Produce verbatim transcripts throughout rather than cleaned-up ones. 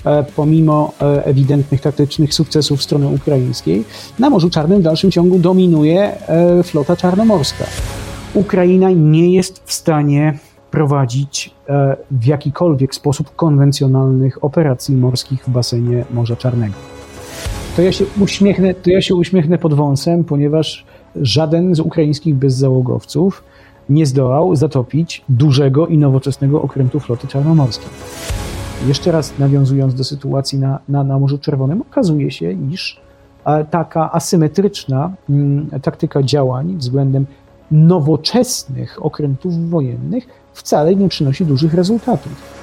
pomimo ewidentnych taktycznych sukcesów strony ukraińskiej, na Morzu Czarnym w dalszym ciągu dominuje flota czarnomorska. Ukraina nie jest w stanie prowadzić w jakikolwiek sposób konwencjonalnych operacji morskich w basenie Morza Czarnego. To ja się uśmiechnę, to ja się uśmiechnę pod wąsem, ponieważ żaden z ukraińskich bezzałogowców nie zdołał zatopić dużego i nowoczesnego okrętu floty czarnomorskiej. Jeszcze raz nawiązując do sytuacji na, na, na Morzu Czerwonym, okazuje się, iż taka asymetryczna m, taktyka działań względem nowoczesnych okrętów wojennych wcale nie przynosi dużych rezultatów.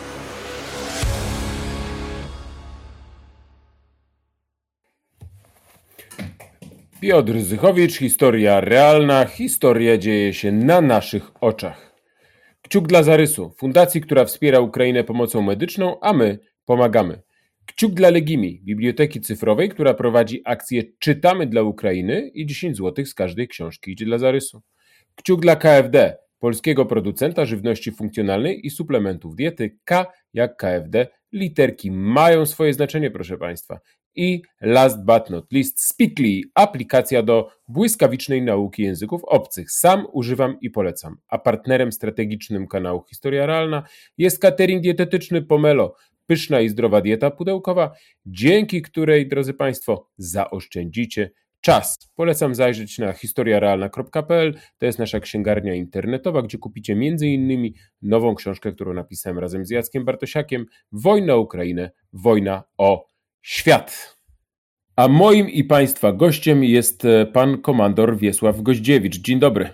Piotr Zychowicz, historia realna, historia dzieje się na naszych oczach. Kciuk dla Zarysu, fundacji, która wspiera Ukrainę pomocą medyczną, a my pomagamy. Kciuk dla Legimi, biblioteki cyfrowej, która prowadzi akcję Czytamy dla Ukrainy i dziesięć złotych z każdej książki idzie dla Zarysu. Kciuk dla K F D, polskiego producenta żywności funkcjonalnej i suplementów diety. K jak K F D, literki mają swoje znaczenie, proszę Państwa. I last but not least, Speakly, aplikacja do błyskawicznej nauki języków obcych. Sam używam i polecam. A partnerem strategicznym kanału Historia Realna jest catering dietetyczny Pomelo, pyszna i zdrowa dieta pudełkowa, dzięki której, drodzy Państwo, zaoszczędzicie czas. Polecam zajrzeć na historia realna kropka p l, to jest nasza księgarnia internetowa, gdzie kupicie między innymi nową książkę, którą napisałem razem z Jackiem Bartosiakiem, Wojna o Ukrainę, wojna o świat. A moim i Państwa gościem jest pan komandor Wiesław Goździewicz. Dzień dobry.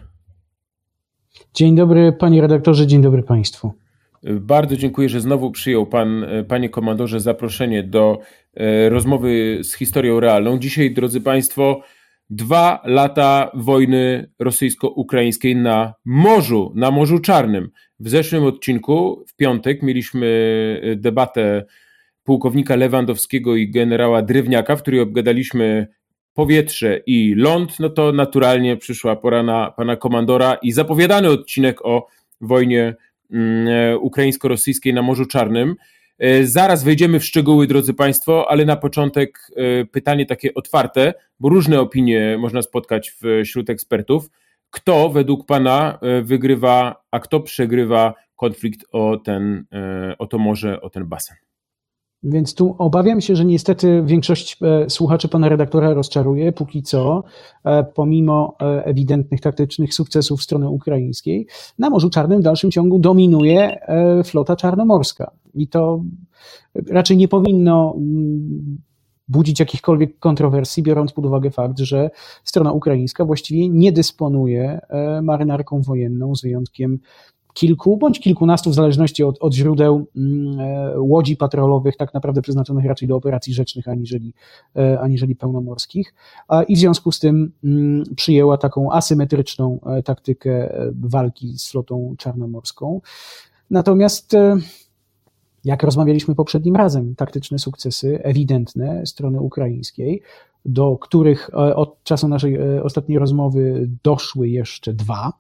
Dzień dobry panie redaktorze, dzień dobry Państwu. Bardzo dziękuję, że znowu przyjął pan, panie komandorze, zaproszenie do rozmowy z historią realną. Dzisiaj, drodzy Państwo, dwa lata wojny rosyjsko-ukraińskiej na morzu, na Morzu Czarnym. W zeszłym odcinku, w piątek, mieliśmy debatę pułkownika Lewandowskiego i generała Drewniaka, w której obgadaliśmy powietrze i ląd. No to naturalnie przyszła pora na pana komandora i zapowiadany odcinek o wojnie ukraińsko-rosyjskiej na Morzu Czarnym. Zaraz wejdziemy w szczegóły, drodzy Państwo, ale na początek pytanie takie otwarte, bo różne opinie można spotkać wśród ekspertów. Kto według Pana wygrywa, a kto przegrywa konflikt o, ten, o to morze, o ten basen? Więc tu obawiam się, że niestety większość słuchaczy pana redaktora rozczaruje, póki co, pomimo ewidentnych taktycznych sukcesów strony ukraińskiej, na Morzu Czarnym w dalszym ciągu dominuje flota czarnomorska. I to raczej nie powinno budzić jakichkolwiek kontrowersji, biorąc pod uwagę fakt, że strona ukraińska właściwie nie dysponuje marynarką wojenną, z wyjątkiem kilku bądź kilkunastu, w zależności od, od źródeł, łodzi patrolowych, tak naprawdę przeznaczonych raczej do operacji rzecznych, aniżeli, aniżeli pełnomorskich. I w związku z tym przyjęła taką asymetryczną taktykę walki z flotą czarnomorską. Natomiast, jak rozmawialiśmy poprzednim razem, taktyczne sukcesy ewidentne strony ukraińskiej, do których od czasu naszej ostatniej rozmowy doszły jeszcze dwa,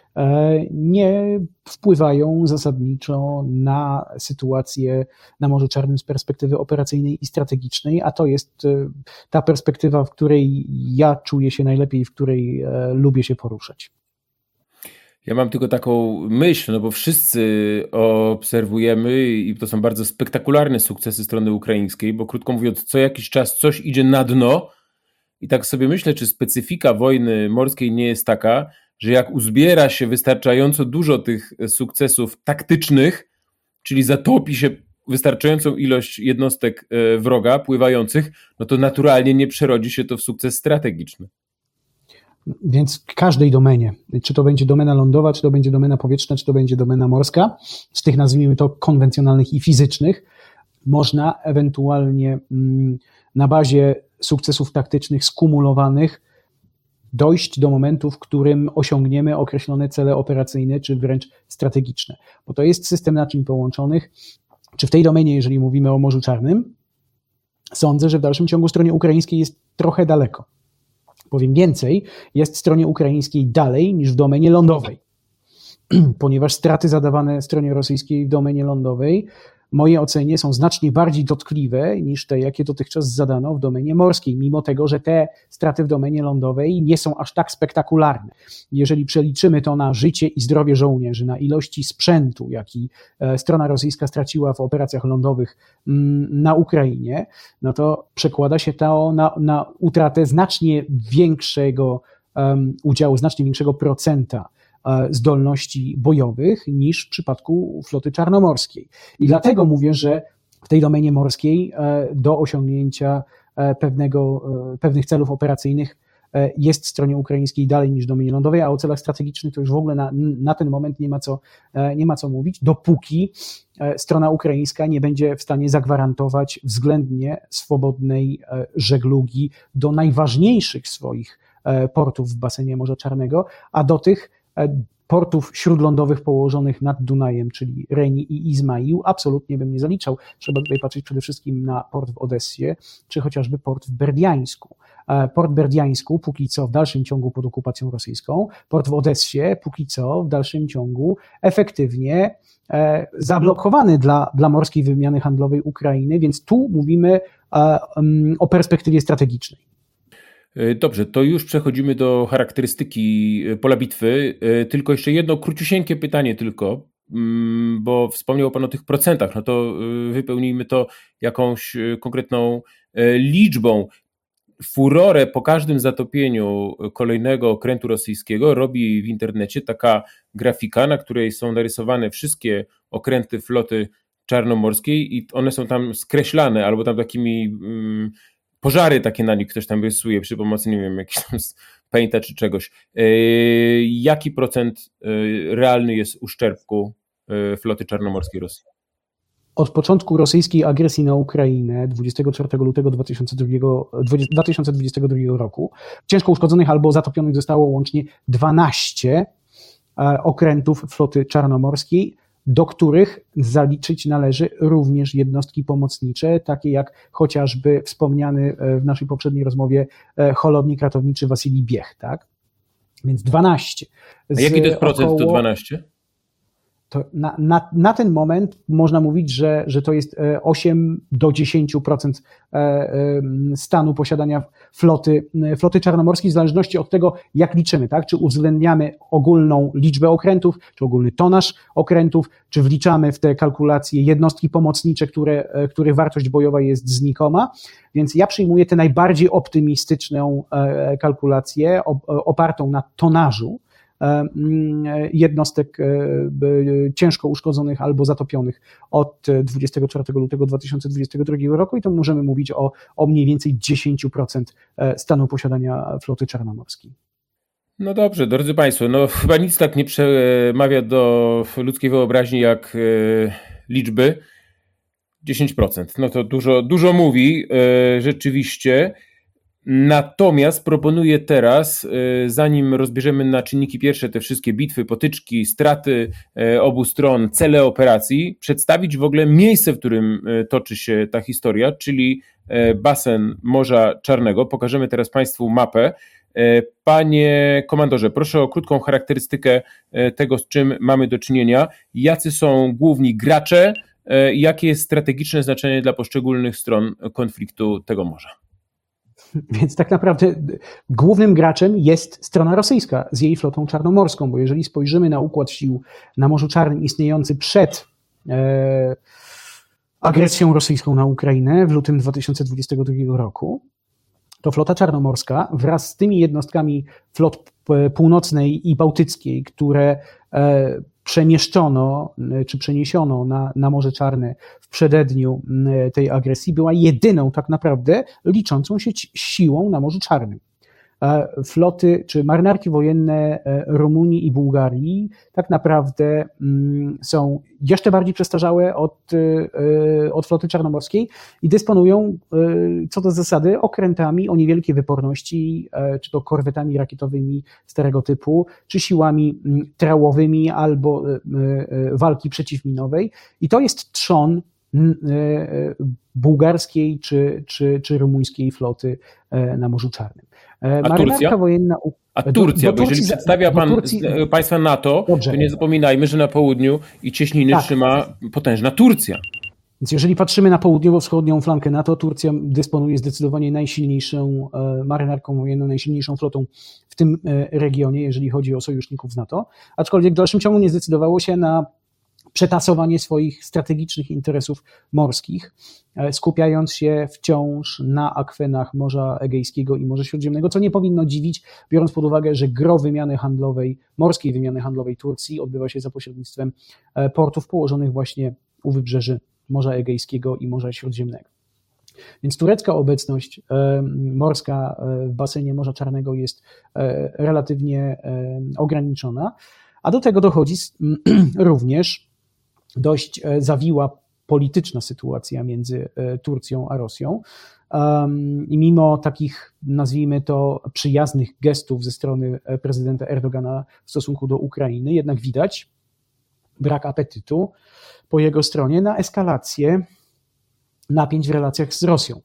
nie wpływają zasadniczo na sytuację na Morzu Czarnym z perspektywy operacyjnej i strategicznej, a to jest ta perspektywa, w której ja czuję się najlepiej, w której lubię się poruszać. Ja mam tylko taką myśl, no bo wszyscy obserwujemy i to są bardzo spektakularne sukcesy strony ukraińskiej, bo krótko mówiąc, co jakiś czas coś idzie na dno i tak sobie myślę, czy specyfika wojny morskiej nie jest taka, że jak uzbiera się wystarczająco dużo tych sukcesów taktycznych, czyli zatopi się wystarczającą ilość jednostek wroga pływających, no to naturalnie nie przerodzi się to w sukces strategiczny. Więc w każdej domenie, czy to będzie domena lądowa, czy to będzie domena powietrzna, czy to będzie domena morska, z tych nazwijmy to konwencjonalnych i fizycznych, można ewentualnie na bazie sukcesów taktycznych skumulowanych dojść do momentu, w którym osiągniemy określone cele operacyjne, czy wręcz strategiczne. Bo to jest system naczyń połączonych. Czy w tej domenie, jeżeli mówimy o Morzu Czarnym, sądzę, że w dalszym ciągu stronie ukraińskiej jest trochę daleko. Powiem więcej, jest stronie ukraińskiej dalej niż w domenie lądowej, ponieważ straty zadawane stronie rosyjskiej w domenie lądowej mojej ocenie są znacznie bardziej dotkliwe niż te, jakie dotychczas zadano w domenie morskiej, mimo tego, że te straty w domenie lądowej nie są aż tak spektakularne. Jeżeli przeliczymy to na życie i zdrowie żołnierzy, na ilości sprzętu, jaki strona rosyjska straciła w operacjach lądowych na Ukrainie, no to przekłada się to na, na utratę znacznie większego um, udziału, znacznie większego procenta zdolności bojowych niż w przypadku floty czarnomorskiej. I dlatego mówię, że w tej domenie morskiej do osiągnięcia pewnego, pewnych celów operacyjnych jest stronie ukraińskiej dalej niż w domenie lądowej, a o celach strategicznych to już w ogóle na, na ten moment nie ma, co, nie ma co mówić, dopóki strona ukraińska nie będzie w stanie zagwarantować względnie swobodnej żeglugi do najważniejszych swoich portów w basenie Morza Czarnego, a do tych portów śródlądowych położonych nad Dunajem, czyli Reni i Izmail, absolutnie bym nie zaliczał. Trzeba tutaj patrzeć przede wszystkim na port w Odessie, czy chociażby port w Berdiańsku. Port w Berdiańsku póki co w dalszym ciągu pod okupacją rosyjską, port w Odessie póki co w dalszym ciągu efektywnie zablokowany dla, dla morskiej wymiany handlowej Ukrainy, więc tu mówimy o perspektywie strategicznej. Dobrze, to już przechodzimy do charakterystyki pola bitwy. Tylko jeszcze jedno króciusieńkie pytanie tylko, bo wspomniał Pan o tych procentach, no to wypełnijmy to jakąś konkretną liczbą. Furorę po każdym zatopieniu kolejnego okrętu rosyjskiego robi w internecie taka grafika, na której są narysowane wszystkie okręty floty czarnomorskiej i one są tam skreślane albo tam takimi... Mm, pożary takie na nich ktoś tam rysuje przy pomocy, nie wiem, jakiegoś tam painta czy czegoś. Jaki procent realny jest uszczerbku floty czarnomorskiej Rosji? Od początku rosyjskiej agresji na Ukrainę dwudziestego czwartego lutego dwa tysiące dwudziestego drugiego roku ciężko uszkodzonych albo zatopionych zostało łącznie dwanaście okrętów floty czarnomorskiej, do których zaliczyć należy również jednostki pomocnicze, takie jak chociażby wspomniany w naszej poprzedniej rozmowie holownik ratowniczy Wasilij Biech, tak? Więc dwanaście. A jaki to jest procent około... to dwanaście? To na, na, na ten moment można mówić, że, że to jest osiem do dziesięciu procent stanu posiadania floty, floty czarnomorskiej, w zależności od tego, jak liczymy, tak? Czy uwzględniamy ogólną liczbę okrętów, czy ogólny tonaż okrętów, czy wliczamy w te kalkulacje jednostki pomocnicze, które, których wartość bojowa jest znikoma. Więc ja przyjmuję tę najbardziej optymistyczną kalkulację opartą na tonażu jednostek ciężko uszkodzonych albo zatopionych od dwudziestego czwartego lutego dwa tysiące dwudziestego drugiego roku i to możemy mówić o, o mniej więcej dziesięć procent stanu posiadania floty czarnomorskiej. No dobrze, drodzy Państwo, no chyba nic tak nie przemawia do ludzkiej wyobraźni jak liczby. dziesięć procent, no to dużo, dużo mówi rzeczywiście. Natomiast proponuję teraz, zanim rozbierzemy na czynniki pierwsze te wszystkie bitwy, potyczki, straty obu stron, cele operacji, przedstawić w ogóle miejsce, w którym toczy się ta historia, czyli basen Morza Czarnego. Pokażemy teraz Państwu mapę. Panie komandorze, proszę o krótką charakterystykę tego, z czym mamy do czynienia. Jacy są główni gracze i jakie jest strategiczne znaczenie dla poszczególnych stron konfliktu tego morza? Więc tak naprawdę głównym graczem jest strona rosyjska z jej flotą czarnomorską, bo jeżeli spojrzymy na układ sił na Morzu Czarnym istniejący przed e, agresją rosyjską na Ukrainę w lutym dwa tysiące dwudziestego drugiego roku, to flota czarnomorska wraz z tymi jednostkami flot północnej i bałtyckiej, które e, przemieszczono czy przeniesiono na, na Morze Czarne w przededniu tej agresji, była jedyną tak naprawdę liczącą się siłą na Morzu Czarnym. Floty czy marynarki wojenne Rumunii i Bułgarii tak naprawdę są jeszcze bardziej przestarzałe od, od floty czarnomorskiej i dysponują co do zasady okrętami o niewielkiej wyporności, czy to korwetami rakietowymi starego typu, czy siłami trałowymi albo walki przeciwminowej. I to jest trzon bułgarskiej czy, czy, czy rumuńskiej floty na Morzu Czarnym. A Turcja? Wojenna... A Turcja, bo, bo jeżeli Turcji, przedstawia Pan Turcji... państwa NATO, Dobrze. To nie zapominajmy, że na południu i cieśniny tak. trzyma potężna Turcja. Więc jeżeli patrzymy na południowo-wschodnią flankę NATO, Turcja dysponuje zdecydowanie najsilniejszą marynarką wojenną, najsilniejszą flotą w tym regionie, jeżeli chodzi o sojuszników z NATO, aczkolwiek w dalszym ciągu nie zdecydowało się na przetasowanie swoich strategicznych interesów morskich, skupiając się wciąż na akwenach Morza Egejskiego i Morza Śródziemnego, co nie powinno dziwić, biorąc pod uwagę, że gros wymiany handlowej, morskiej wymiany handlowej Turcji odbywa się za pośrednictwem portów położonych właśnie u wybrzeży Morza Egejskiego i Morza Śródziemnego. Więc turecka obecność morska w basenie Morza Czarnego jest relatywnie ograniczona, a do tego dochodzi również dość zawiła polityczna sytuacja między Turcją a Rosją. I mimo takich, nazwijmy to, przyjaznych gestów ze strony prezydenta Erdogana w stosunku do Ukrainy, jednak widać brak apetytu po jego stronie na eskalację napięć w relacjach z Rosją.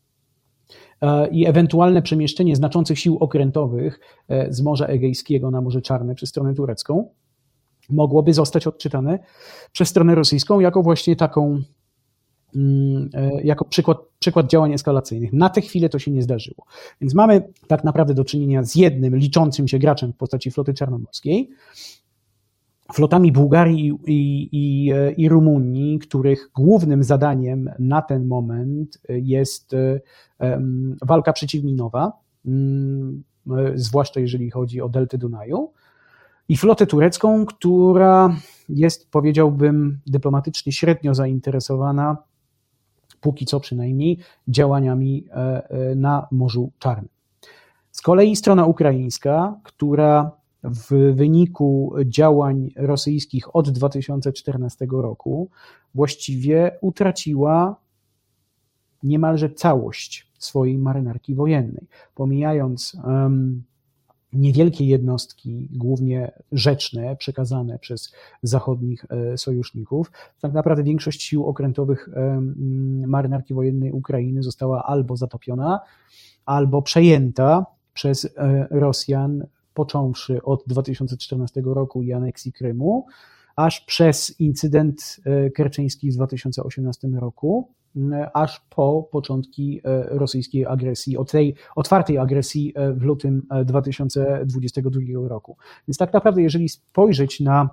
I ewentualne przemieszczenie znaczących sił okrętowych z Morza Egejskiego na Morze Czarne przez stronę turecką mogłoby zostać odczytane przez stronę rosyjską jako właśnie taką, jako przykład, przykład działań eskalacyjnych. Na tę chwilę to się nie zdarzyło. Więc mamy tak naprawdę do czynienia z jednym liczącym się graczem w postaci floty czarnomorskiej, flotami Bułgarii i, i, i, i Rumunii, których głównym zadaniem na ten moment jest walka przeciwminowa, zwłaszcza jeżeli chodzi o deltę Dunaju, i flotę turecką, która jest, powiedziałbym, dyplomatycznie średnio zainteresowana, póki co przynajmniej, działaniami na Morzu Czarnym. Z kolei strona ukraińska, która w wyniku działań rosyjskich od dwa tysiące czternastego roku właściwie utraciła niemalże całość swojej marynarki wojennej, pomijając um, niewielkie jednostki, głównie rzeczne, przekazane przez zachodnich sojuszników. Tak naprawdę większość sił okrętowych marynarki wojennej Ukrainy została albo zatopiona, albo przejęta przez Rosjan, począwszy od dwa tysiące czternastego roku i aneksji Krymu, aż przez incydent kerczeński w dwa tysiące osiemnastym roku, aż po początki rosyjskiej agresji, od tej otwartej agresji w lutym dwa tysiące dwudziestego drugiego roku. Więc tak naprawdę, jeżeli spojrzeć na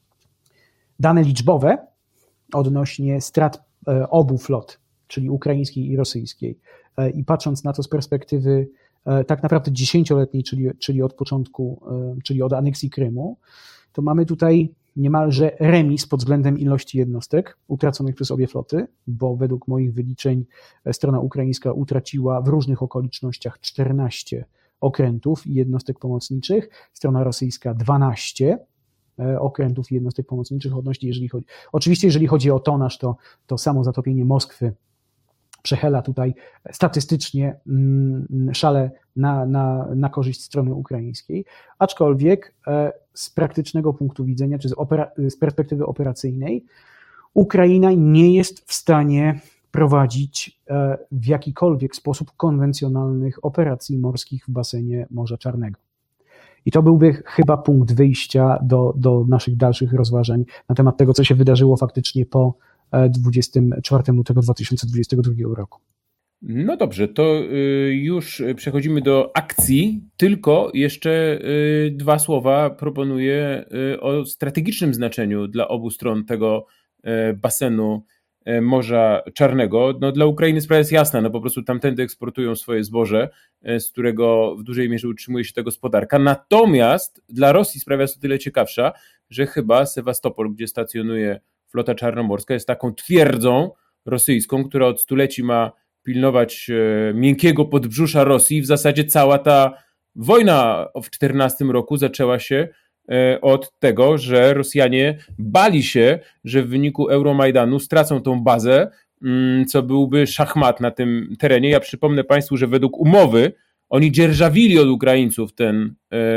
dane liczbowe odnośnie strat obu flot, czyli ukraińskiej i rosyjskiej, i patrząc na to z perspektywy tak naprawdę dziesięcioletniej, czyli, czyli od początku, czyli od aneksji Krymu, to mamy tutaj niemalże remis pod względem ilości jednostek utraconych przez obie floty, bo według moich wyliczeń strona ukraińska utraciła w różnych okolicznościach czternaście okrętów i jednostek pomocniczych, strona rosyjska dwanaście okrętów i jednostek pomocniczych odnośnie, jeżeli chodzi, oczywiście jeżeli chodzi o tonaż, to, to samo zatopienie Moskwy przechyla tutaj statystycznie szale na, na, na korzyść strony ukraińskiej, aczkolwiek z praktycznego punktu widzenia, czy z, opera, z perspektywy operacyjnej, Ukraina nie jest w stanie prowadzić w jakikolwiek sposób konwencjonalnych operacji morskich w basenie Morza Czarnego. I to byłby chyba punkt wyjścia do, do naszych dalszych rozważań na temat tego, co się wydarzyło faktycznie po dwudziestego czwartego lutego dwa tysiące dwudziestego drugiego roku. No dobrze, to już przechodzimy do akcji, tylko jeszcze dwa słowa proponuję o strategicznym znaczeniu dla obu stron tego basenu Morza Czarnego. No, dla Ukrainy sprawa jest jasna, no po prostu tamtędy eksportują swoje zboże, z którego w dużej mierze utrzymuje się ta gospodarka. Natomiast dla Rosji sprawa jest o tyle ciekawsza, że chyba Sewastopol, gdzie stacjonuje flota czarnomorska, jest taką twierdzą rosyjską, która od stuleci ma pilnować miękkiego podbrzusza Rosji. W zasadzie cała ta wojna w czternastym roku zaczęła się od tego, że Rosjanie bali się, że w wyniku Euromajdanu stracą tą bazę, co byłby szachmat na tym terenie. Ja przypomnę Państwu, że według umowy oni dzierżawili od Ukraińców ten,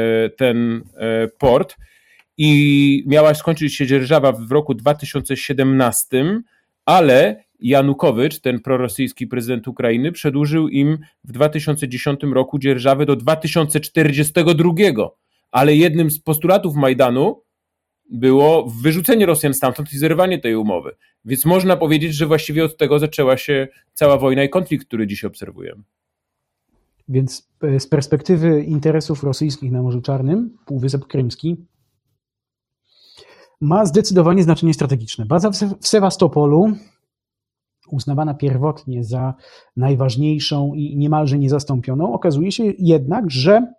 ten port i miała skończyć się dzierżawa w roku dwa tysiące siedemnastym, ale Janukowycz, ten prorosyjski prezydent Ukrainy, przedłużył im w dwa tysiące dziesiątym roku dzierżawę do dwa tysiące czterdziestego drugiego. Ale jednym z postulatów Majdanu było wyrzucenie Rosjan stamtąd i zerwanie tej umowy. Więc można powiedzieć, że właściwie od tego zaczęła się cała wojna i konflikt, który dzisiaj obserwujemy. Więc z perspektywy interesów rosyjskich na Morzu Czarnym, Półwysep Krymski ma zdecydowanie znaczenie strategiczne. Baza w Sewastopolu, uznawana pierwotnie za najważniejszą i niemalże niezastąpioną, okazuje się jednak, że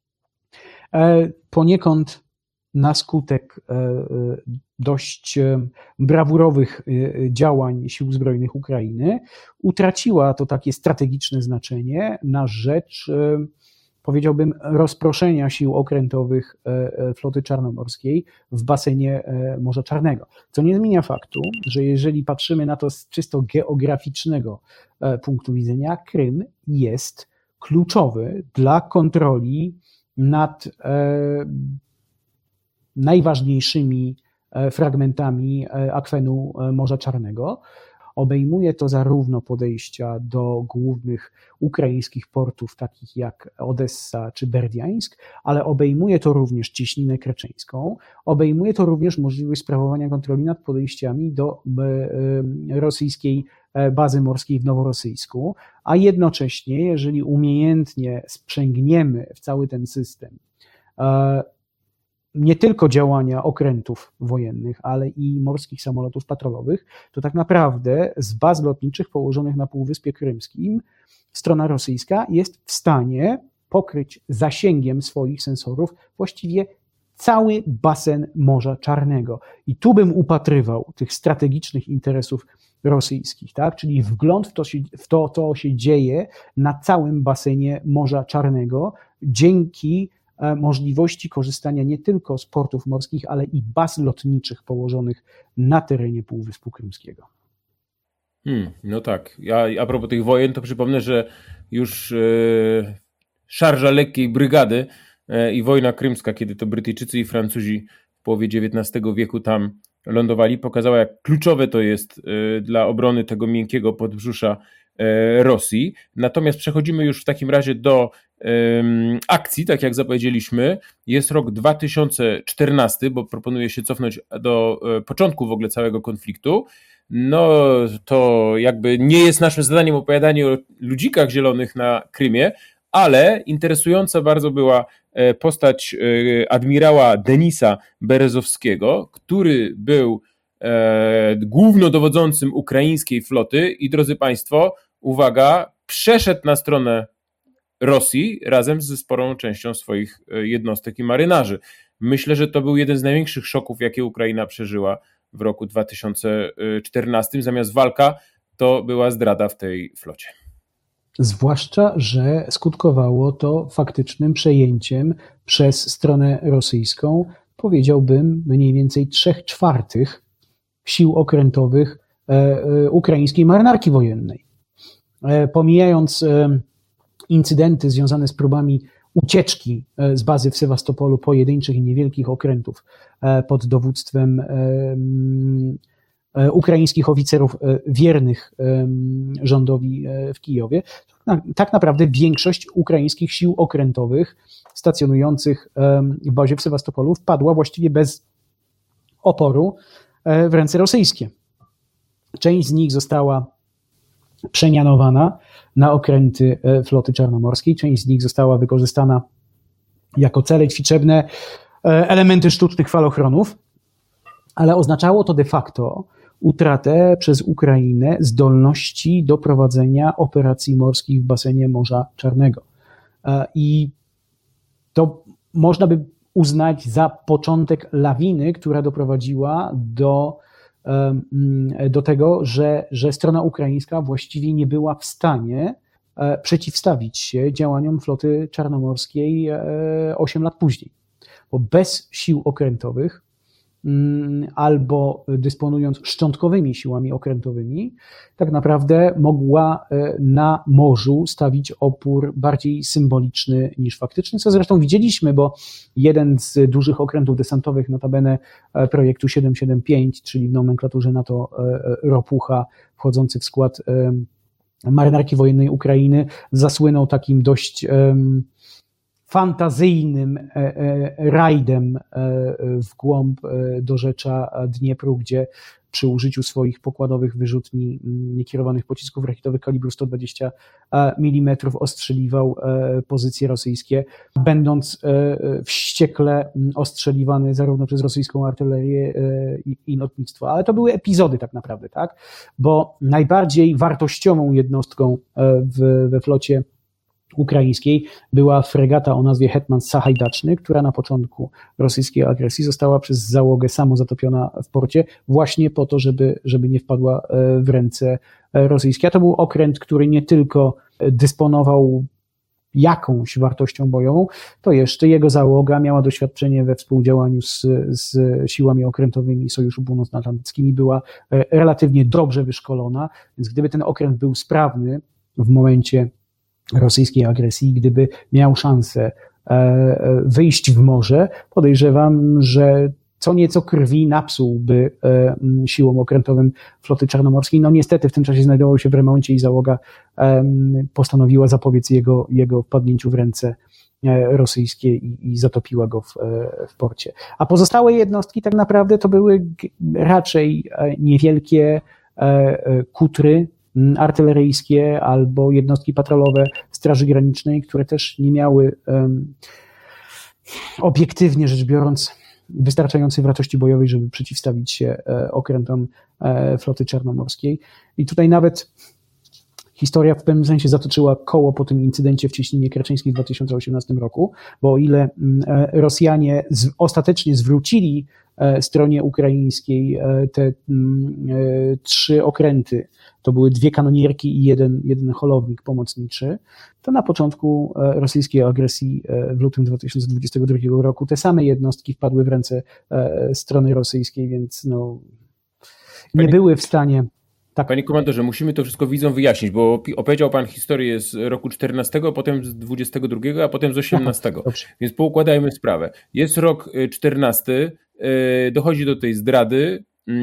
poniekąd na skutek dość brawurowych działań sił zbrojnych Ukrainy utraciła to takie strategiczne znaczenie na rzecz, powiedziałbym, rozproszenia sił okrętowych floty czarnomorskiej w basenie Morza Czarnego. Co nie zmienia faktu, że jeżeli patrzymy na to z czysto geograficznego punktu widzenia, Krym jest kluczowy dla kontroli nad najważniejszymi fragmentami akwenu Morza Czarnego. Obejmuje to zarówno podejścia do głównych ukraińskich portów, takich jak Odessa czy Berdiańsk, ale obejmuje to również Cieśninę Kreczeńską, obejmuje to również możliwość sprawowania kontroli nad podejściami do rosyjskiej bazy morskiej w Noworosyjsku, a jednocześnie, jeżeli umiejętnie sprzęgniemy w cały ten system nie tylko działania okrętów wojennych, ale i morskich samolotów patrolowych, to tak naprawdę z baz lotniczych położonych na Półwyspie Krymskim strona rosyjska jest w stanie pokryć zasięgiem swoich sensorów właściwie cały basen Morza Czarnego. I tu bym upatrywał tych strategicznych interesów rosyjskich, tak? Czyli wgląd w to, w to, co się dzieje na całym basenie Morza Czarnego dzięki możliwości korzystania nie tylko z portów morskich, ale i baz lotniczych położonych na terenie Półwyspu Krymskiego. Hmm, no tak. Ja, a propos tych wojen, to przypomnę, że już e, szarża lekkiej brygady e, i wojna krymska, kiedy to Brytyjczycy i Francuzi w połowie dziewiętnastego wieku tam lądowali, pokazała, jak kluczowe to jest e, dla obrony tego miękkiego podbrzusza e, Rosji. Natomiast przechodzimy już w takim razie do akcji, tak jak zapowiedzieliśmy. Jest rok dwa tysiące czternasty, bo proponuje się cofnąć do początku w ogóle całego konfliktu. No to jakby nie jest naszym zadaniem opowiadanie o ludzikach zielonych na Krymie, ale interesująca bardzo była postać admirała Denisa Berezowskiego, który był głównodowodzącym ukraińskiej floty i, drodzy Państwo, uwaga, przeszedł na stronę Rosji razem ze sporą częścią swoich jednostek i marynarzy. Myślę, że to był jeden z największych szoków, jakie Ukraina przeżyła w roku dwa tysiące czternastym. Zamiast walka, to była zdrada w tej flocie. Zwłaszcza, że skutkowało to faktycznym przejęciem przez stronę rosyjską, powiedziałbym, mniej więcej trzech czwartych sił okrętowych ukraińskiej marynarki wojennej. Pomijając incydenty związane z próbami ucieczki z bazy w Sewastopolu pojedynczych i niewielkich okrętów pod dowództwem ukraińskich oficerów wiernych rządowi w Kijowie, tak naprawdę większość ukraińskich sił okrętowych stacjonujących w bazie w Sewastopolu wpadła właściwie bez oporu w ręce rosyjskie. Część z nich została przemianowana na okręty floty czarnomorskiej, część z nich została wykorzystana jako cele ćwiczebne, elementy sztucznych falochronów, ale oznaczało to de facto utratę przez Ukrainę zdolności do prowadzenia operacji morskich w basenie Morza Czarnego. I to można by uznać za początek lawiny, która doprowadziła do do tego, że, że strona ukraińska właściwie nie była w stanie przeciwstawić się działaniom floty czarnomorskiej osiem lat później. Bo bez sił okrętowych albo dysponując szczątkowymi siłami okrętowymi, tak naprawdę mogła na morzu stawić opór bardziej symboliczny niż faktyczny, co zresztą widzieliśmy, bo jeden z dużych okrętów desantowych, notabene projektu siedem siedem pięć, czyli w nomenklaturze NATO ropucha, wchodzący w skład marynarki wojennej Ukrainy, zasłynął takim dość fantazyjnym rajdem w głąb dorzecza Dniepru, gdzie przy użyciu swoich pokładowych wyrzutni niekierowanych pocisków rakietowych kalibru sto dwadzieścia milimetrów ostrzeliwał pozycje rosyjskie, będąc wściekle ostrzeliwany zarówno przez rosyjską artylerię i lotnictwo. Ale to były epizody tak naprawdę, tak? Bo najbardziej wartościową jednostką w, we flocie ukraińskiej była fregata o nazwie Hetman Sahajdaczny, która na początku rosyjskiej agresji została przez załogę samozatopiona w porcie właśnie po to, żeby, żeby nie wpadła w ręce rosyjskie. A to był okręt, który nie tylko dysponował jakąś wartością bojową, to jeszcze jego załoga miała doświadczenie we współdziałaniu z, z siłami okrętowymi Sojuszu Północnoatlantyckim i była relatywnie dobrze wyszkolona, więc gdyby ten okręt był sprawny w momencie rosyjskiej agresji, gdyby miał szansę wyjść w morze, podejrzewam, że co nieco krwi napsułby siłom okrętowym floty czarnomorskiej. No niestety w tym czasie znajdował się w remoncie i załoga postanowiła zapobiec jego, jego wpadnięciu w ręce rosyjskie i, i zatopiła go w, w porcie. A pozostałe jednostki tak naprawdę to były raczej niewielkie kutry artyleryjskie albo jednostki patrolowe Straży Granicznej, które też nie miały um, obiektywnie rzecz biorąc wystarczającej wartości bojowej, żeby przeciwstawić się e, okrętom e, floty czarnomorskiej. I tutaj nawet historia w pewnym sensie zatoczyła koło po tym incydencie w Cieśninie Kerczeńskiej w dwa tysiące osiemnastym roku, bo o ile e, Rosjanie z, ostatecznie zwrócili e, stronie ukraińskiej e, te e, trzy okręty, to były dwie kanonierki i jeden, jeden holownik pomocniczy, to na początku rosyjskiej agresji w lutym dwa tysiące dwudziestego drugiego roku te same jednostki wpadły w ręce strony rosyjskiej, więc no, nie Panie, były w stanie... Tak. Panie komandorze, musimy to wszystko widzom wyjaśnić, bo opowiedział Pan historię z roku czternastego, potem z dwudziestego drugiego, a potem z osiemnastego. Aha, więc poukładajmy sprawę. Jest rok czternasty, dochodzi do tej zdrady,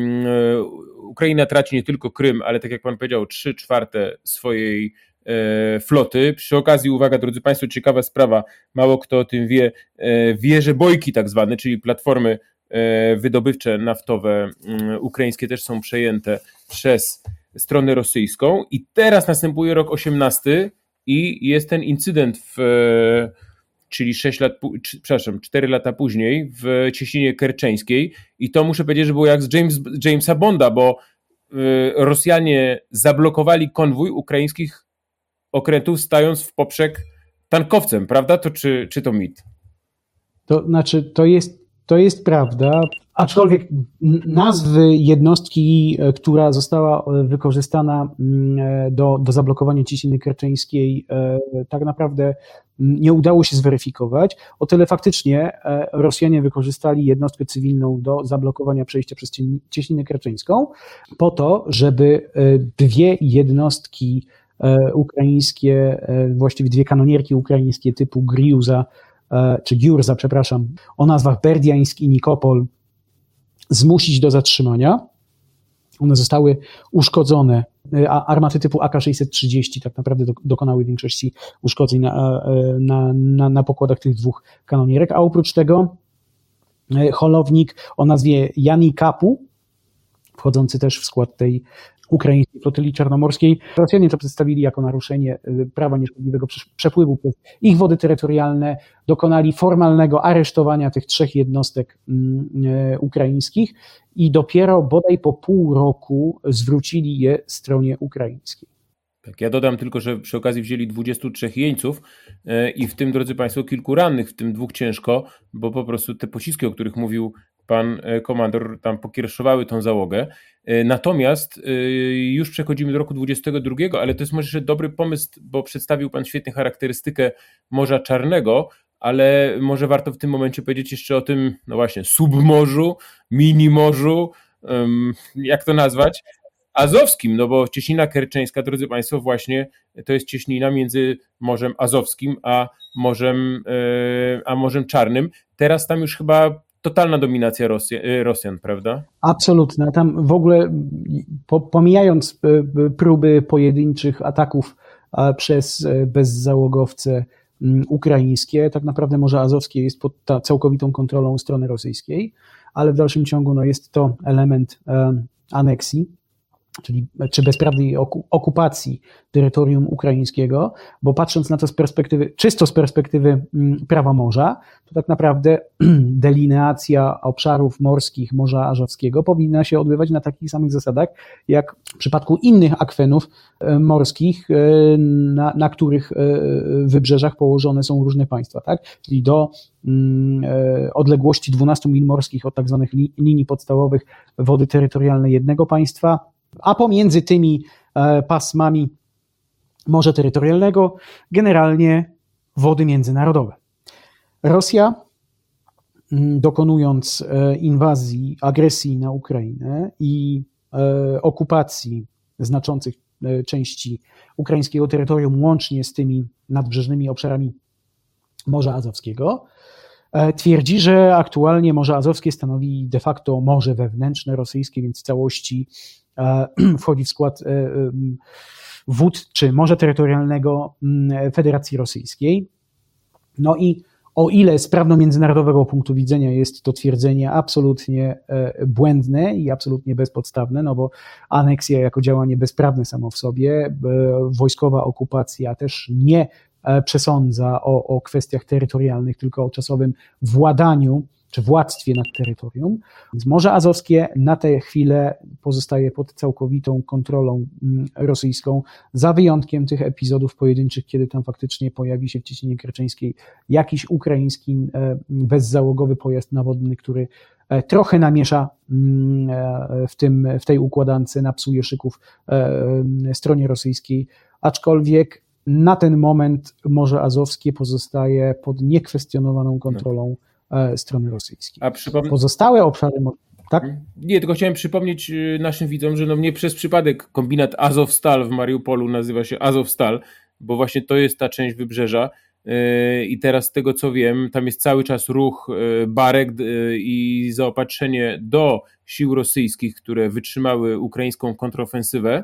Ukraina traci nie tylko Krym, ale tak jak Pan powiedział, trzy czwarte swojej e, floty. Przy okazji, uwaga drodzy Państwo, ciekawa sprawa, mało kto o tym wie, e, wieże Bojki tak zwane, czyli platformy e, wydobywcze naftowe e, ukraińskie też są przejęte przez stronę rosyjską i teraz następuje rok osiemnasty i jest ten incydent w e, czyli sześć lat, przepraszam, cztery lata później w Cieśninie Kerczeńskiej i to muszę powiedzieć, że było jak z James, Jamesa Bonda, bo y, Rosjanie zablokowali konwój ukraińskich okrętów stając w poprzek tankowcem, prawda? To czy, czy to mit? To znaczy, to jest, to jest prawda, aczkolwiek nazwy jednostki, która została wykorzystana do, do zablokowania Cieśniny Kerczeńskiej, tak naprawdę nie udało się zweryfikować. O tyle faktycznie Rosjanie wykorzystali jednostkę cywilną do zablokowania przejścia przez Cieśninę Kerczeńską po to, żeby dwie jednostki ukraińskie, właściwie dwie kanonierki ukraińskie typu Griuza, czy Giurza, przepraszam, o nazwach Berdiańsk i Nikopol zmusić do zatrzymania. One zostały uszkodzone, a armaty typu A K sześćset trzydzieści tak naprawdę dokonały większości uszkodzeń na, na, na, na pokładach tych dwóch kanonierek, a oprócz tego holownik o nazwie Jani Kapu, wchodzący też w skład tej ukraińskiej flotyli czarnomorskiej. Rosjanie to przedstawili jako naruszenie prawa nieszkodliwego przepływu przez ich wody terytorialne, dokonali formalnego aresztowania tych trzech jednostek ukraińskich i dopiero bodaj po pół roku zwrócili je stronie ukraińskiej. Tak, ja dodam tylko, że przy okazji wzięli dwudziestu trzech jeńców i w tym, drodzy Państwo, kilku rannych, w tym dwóch ciężko, bo po prostu te pociski, o których mówił pan komandor, tam pokiereszowały tą załogę. Natomiast już przechodzimy do roku dwudziestego drugiego, ale to jest może dobry pomysł, bo przedstawił pan świetnie charakterystykę Morza Czarnego, ale może warto w tym momencie powiedzieć jeszcze o tym, no właśnie, submorzu, minimorzu, jak to nazwać, azowskim, no bo Cieśnina Kerczeńska, drodzy Państwo, właśnie to jest cieśnina między Morzem Azowskim a Morzem, a Morzem Czarnym. Teraz tam już chyba totalna dominacja Rosjan, Rosjan, prawda? Absolutna. Tam w ogóle po, pomijając próby pojedynczych ataków przez bezzałogowce ukraińskie, tak naprawdę Morze Azowskie jest pod ta całkowitą kontrolą strony rosyjskiej, ale w dalszym ciągu no, jest to element aneksji, czyli czy bezprawnej okupacji terytorium ukraińskiego, bo patrząc na to z perspektywy, czysto z perspektywy prawa morza, to tak naprawdę delineacja obszarów morskich Morza Azowskiego powinna się odbywać na takich samych zasadach, jak w przypadku innych akwenów morskich, na, na których wybrzeżach położone są różne państwa, tak? Czyli do odległości dwunastu mil morskich od tak zwanych linii podstawowych wody terytorialnej jednego państwa, a pomiędzy tymi pasmami morza terytorialnego generalnie wody międzynarodowe. Rosja, dokonując inwazji, agresji na Ukrainę i okupacji znaczących części ukraińskiego terytorium, łącznie z tymi nadbrzeżnymi obszarami Morza Azowskiego, twierdzi, że aktualnie Morze Azowskie stanowi de facto morze wewnętrzne rosyjskie, więc w całości wchodzi w skład wód czy morza terytorialnego Federacji Rosyjskiej. No i o ile z prawno-międzynarodowego punktu widzenia jest to twierdzenie absolutnie błędne i absolutnie bezpodstawne, no bo aneksja jako działanie bezprawne samo w sobie, wojskowa okupacja też nie przesądza o, o kwestiach terytorialnych, tylko o czasowym władaniu czy władztwie nad terytorium. Więc Morze Azowskie na tę chwilę pozostaje pod całkowitą kontrolą rosyjską, za wyjątkiem tych epizodów pojedynczych, kiedy tam faktycznie pojawi się w Cieśninie Kerczeńskiej jakiś ukraiński bezzałogowy pojazd nawodny, który trochę namiesza w, tym, w tej układance, napsuje szyków stronie rosyjskiej, aczkolwiek na ten moment Morze Azowskie pozostaje pod niekwestionowaną kontrolą strony rosyjskiej. A przypom... Pozostałe obszary... Tak? Nie, tylko chciałem przypomnieć naszym widzom, że no nie przez przypadek kombinat Azovstal w Mariupolu nazywa się Azovstal, bo właśnie to jest ta część wybrzeża i teraz z tego co wiem, tam jest cały czas ruch barek i zaopatrzenie do sił rosyjskich, które wytrzymały ukraińską kontrofensywę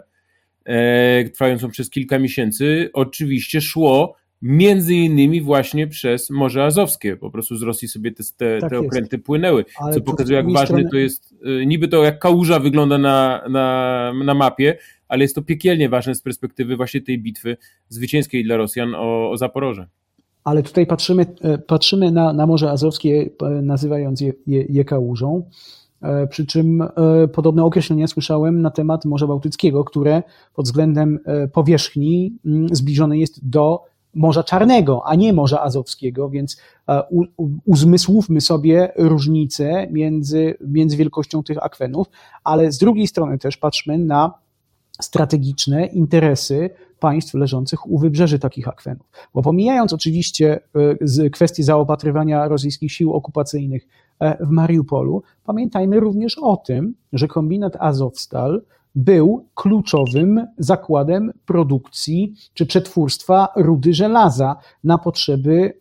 trwającą przez kilka miesięcy, oczywiście szło między innymi właśnie przez Morze Azowskie. Po prostu z Rosji sobie te, te, tak te okręty płynęły, ale co pokazuje, jak ważne strony... to jest. Niby to jak kałuża wygląda na, na, na mapie, ale jest to piekielnie ważne z perspektywy właśnie tej bitwy zwycięskiej dla Rosjan o, o Zaporoże. Ale tutaj patrzymy, patrzymy na, na Morze Azowskie, nazywając je, je, je kałużą. Przy czym podobne określenia słyszałem na temat Morza Bałtyckiego, które pod względem powierzchni zbliżone jest do Morza Czarnego, a nie Morza Azowskiego, więc u, u, uzmysłówmy sobie różnicę między, między wielkością tych akwenów, ale z drugiej strony też patrzmy na strategiczne interesy państw leżących u wybrzeży takich akwenów. Bo pomijając oczywiście kwestię zaopatrywania rosyjskich sił okupacyjnych w Mariupolu, pamiętajmy również o tym, że kombinat Azovstal był kluczowym zakładem produkcji czy przetwórstwa rudy żelaza na potrzeby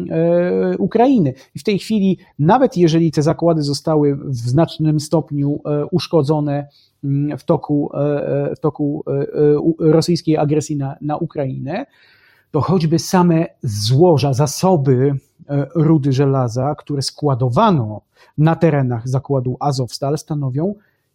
e, Ukrainy. I w tej chwili, nawet jeżeli te zakłady zostały w znacznym stopniu e, uszkodzone w toku, e, w toku e, rosyjskiej agresji na, na Ukrainę, to choćby same złoża, zasoby rudy żelaza, które składowano na terenach zakładu Azovstal, stanowią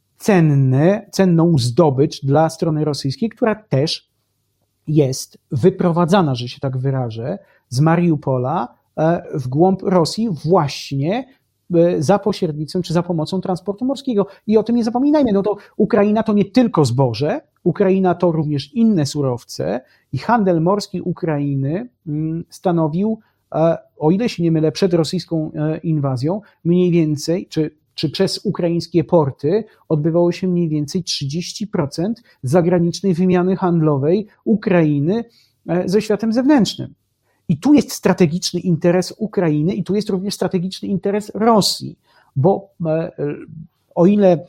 cenne, cenną zdobycz dla strony rosyjskiej, która też jest wyprowadzana, że się tak wyrażę, z Mariupola w głąb Rosji właśnie za pośrednictwem czy za pomocą transportu morskiego. I o tym nie zapominajmy, no to Ukraina to nie tylko zboże, Ukraina to również inne surowce i handel morski Ukrainy stanowił, o ile się nie mylę, przed rosyjską inwazją mniej więcej, czy czy przez ukraińskie porty odbywało się mniej więcej trzydzieści procent zagranicznej wymiany handlowej Ukrainy ze światem zewnętrznym. I tu jest strategiczny interes Ukrainy i tu jest również strategiczny interes Rosji, bo o ile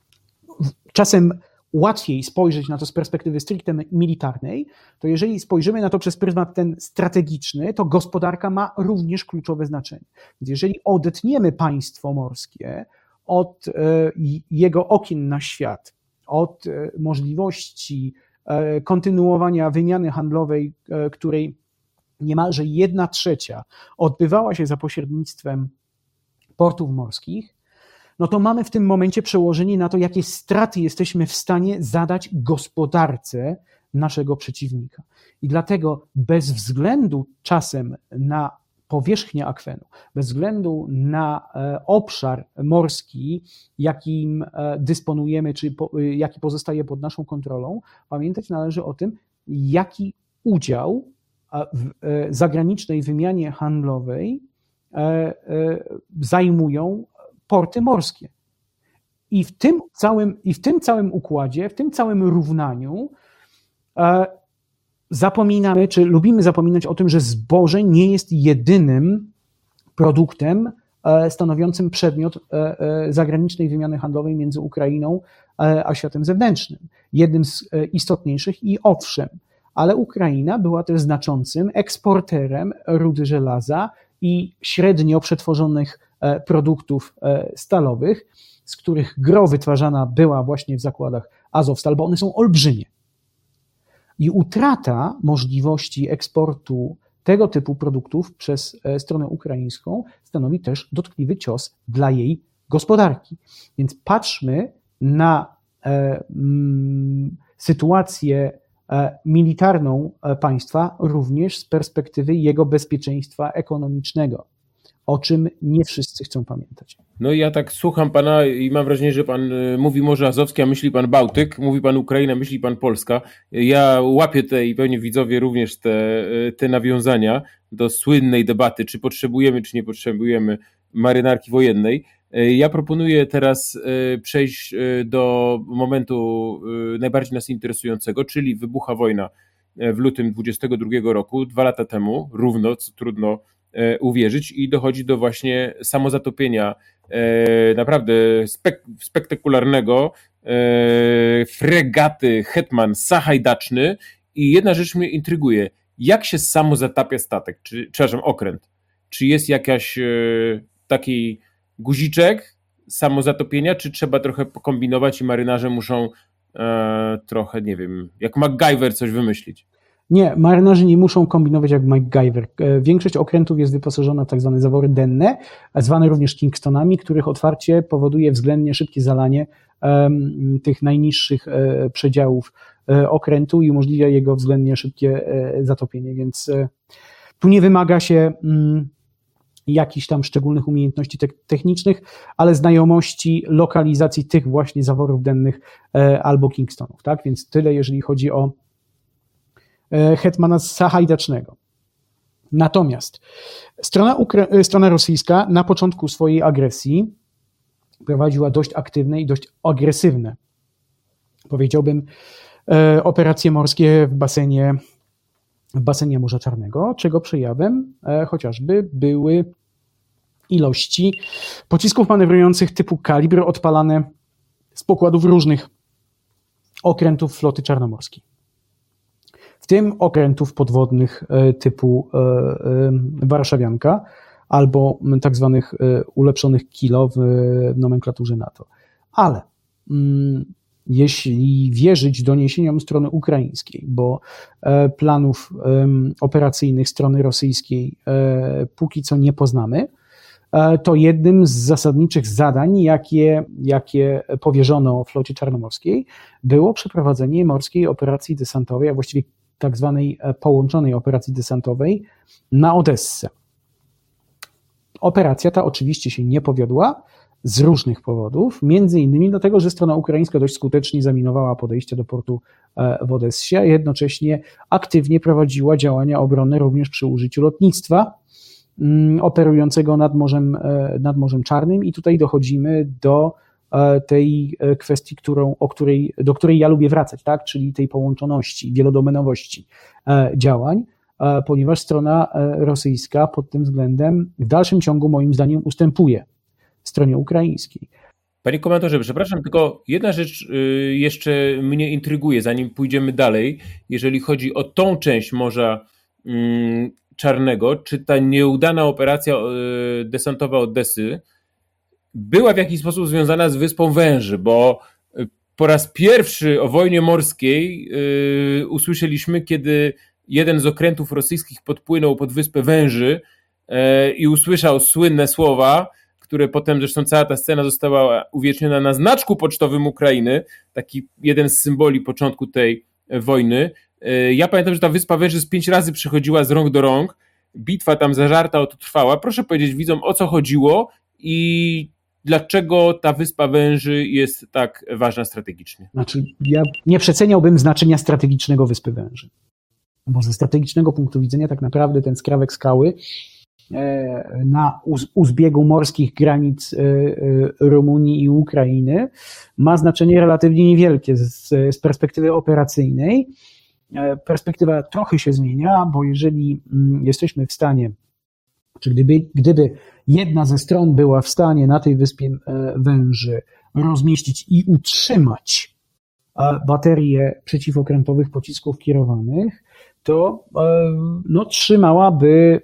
czasem łatwiej spojrzeć na to z perspektywy stricte militarnej, to jeżeli spojrzymy na to przez pryzmat ten strategiczny, to gospodarka ma również kluczowe znaczenie. Więc jeżeli odetniemy państwo morskie od jego okien na świat, od możliwości kontynuowania wymiany handlowej, której niemalże jedna trzecia odbywała się za pośrednictwem portów morskich, no to mamy w tym momencie przełożenie na to, jakie straty jesteśmy w stanie zadać gospodarce naszego przeciwnika. I dlatego bez względu czasem na powierzchnię akwenu, bez względu na obszar morski, jakim dysponujemy, czy jaki pozostaje pod naszą kontrolą, pamiętać należy o tym, jaki udział w zagranicznej wymianie handlowej zajmują porty morskie. I w tym całym, i w tym całym układzie, w tym całym równaniu zapominamy, czy lubimy zapominać o tym, że zboże nie jest jedynym produktem stanowiącym przedmiot zagranicznej wymiany handlowej między Ukrainą a światem zewnętrznym. Jednym z istotniejszych i owszem, ale Ukraina była też znaczącym eksporterem rudy żelaza i średnio przetworzonych produktów stalowych, z których gro wytwarzana była właśnie w zakładach Azovstal, bo one są olbrzymie. I utrata możliwości eksportu tego typu produktów przez stronę ukraińską stanowi też dotkliwy cios dla jej gospodarki. Więc patrzmy na e, m, sytuację e, militarną państwa również z perspektywy jego bezpieczeństwa ekonomicznego, o czym nie wszyscy chcą pamiętać. No i ja tak słucham pana i mam wrażenie, że pan mówi Morze Azowskie, a myśli pan Bałtyk, mówi pan Ukraina, myśli pan Polska. Ja łapię te i pewnie widzowie również te, te nawiązania do słynnej debaty, czy potrzebujemy, czy nie potrzebujemy marynarki wojennej. Ja proponuję teraz przejść do momentu najbardziej nas interesującego, czyli wybucha wojna w lutym dwudziestego drugiego roku, dwa lata temu, równo, co trudno uwierzyć, i dochodzi do właśnie samozatopienia naprawdę spek- spektakularnego fregaty Hetman Sahajdaczny. I jedna rzecz mnie intryguje, jak się samozatapia statek, czy, przepraszam, okręt? Czy jest jakaś taki guziczek samozatopienia, czy trzeba trochę pokombinować i marynarze muszą e, trochę, nie wiem, jak MacGyver coś wymyślić? Nie, marynarze nie muszą kombinować jak MacGyver. Większość okrętów jest wyposażona w tak zwane zawory denne, zwane również Kingstonami, których otwarcie powoduje względnie szybkie zalanie um, tych najniższych um, przedziałów um, okrętu i umożliwia jego względnie szybkie um, zatopienie, więc um, tu nie wymaga się um, jakichś tam szczególnych umiejętności te- technicznych, ale znajomości lokalizacji tych właśnie zaworów dennych um, albo Kingstonów, tak? Więc tyle, jeżeli chodzi o Hetmana Sahajdacznego. Natomiast strona, Ukra- strona rosyjska na początku swojej agresji prowadziła dość aktywne i dość agresywne, powiedziałbym, e, operacje morskie w basenie, w basenie Morza Czarnego, czego przejawem e, chociażby były ilości pocisków manewrujących typu kalibr odpalane z pokładów różnych okrętów floty czarnomorskiej. W tym okrętów podwodnych typu Warszawianka albo tak zwanych ulepszonych kilo w nomenklaturze NATO. Ale mm, jeśli wierzyć doniesieniom strony ukraińskiej, bo planów operacyjnych strony rosyjskiej póki co nie poznamy, to jednym z zasadniczych zadań, jakie, jakie powierzono flocie czarnomorskiej, było przeprowadzenie morskiej operacji desantowej, a właściwie tak zwanej połączonej operacji desantowej na Odessę. Operacja ta oczywiście się nie powiodła z różnych powodów, między innymi dlatego, że strona ukraińska dość skutecznie zaminowała podejście do portu w Odessie, a jednocześnie aktywnie prowadziła działania obronne również przy użyciu lotnictwa operującego nad Morzem, nad Morzem Czarnym, i tutaj dochodzimy do tej kwestii, którą, o której, do której ja lubię wracać, tak? Czyli tej połączoności, wielodomenowości działań, ponieważ strona rosyjska pod tym względem w dalszym ciągu moim zdaniem ustępuje stronie ukraińskiej. Panie komandorze, przepraszam, tylko jedna rzecz jeszcze mnie intryguje, zanim pójdziemy dalej, jeżeli chodzi o tą część Morza Czarnego, czy ta nieudana operacja desantowa Odessy była w jakiś sposób związana z Wyspą Węży, bo po raz pierwszy o wojnie morskiej yy, usłyszeliśmy, kiedy jeden z okrętów rosyjskich podpłynął pod wyspę Węży i usłyszał słynne słowa, które potem zresztą cała ta scena została uwieczniona na znaczku pocztowym Ukrainy, taki jeden z symboli początku tej wojny. Ja pamiętam, że ta wyspa Węży z pięć razy przechodziła z rąk do rąk, bitwa tam zażarta o to trwała. Proszę powiedzieć widzom, o co chodziło i dlaczego ta wyspa Węży jest tak ważna strategicznie. Znaczy, ja nie przeceniałbym znaczenia strategicznego wyspy Węży, bo ze strategicznego punktu widzenia tak naprawdę ten skrawek skały na u zbiegu morskich granic Rumunii i Ukrainy ma znaczenie relatywnie niewielkie z, z perspektywy operacyjnej. Perspektywa trochę się zmienia, bo jeżeli jesteśmy w stanie, czy gdyby, gdyby jedna ze stron była w stanie na tej wyspie Węży rozmieścić i utrzymać baterie przeciwokrętowych pocisków kierowanych, to no, trzymałaby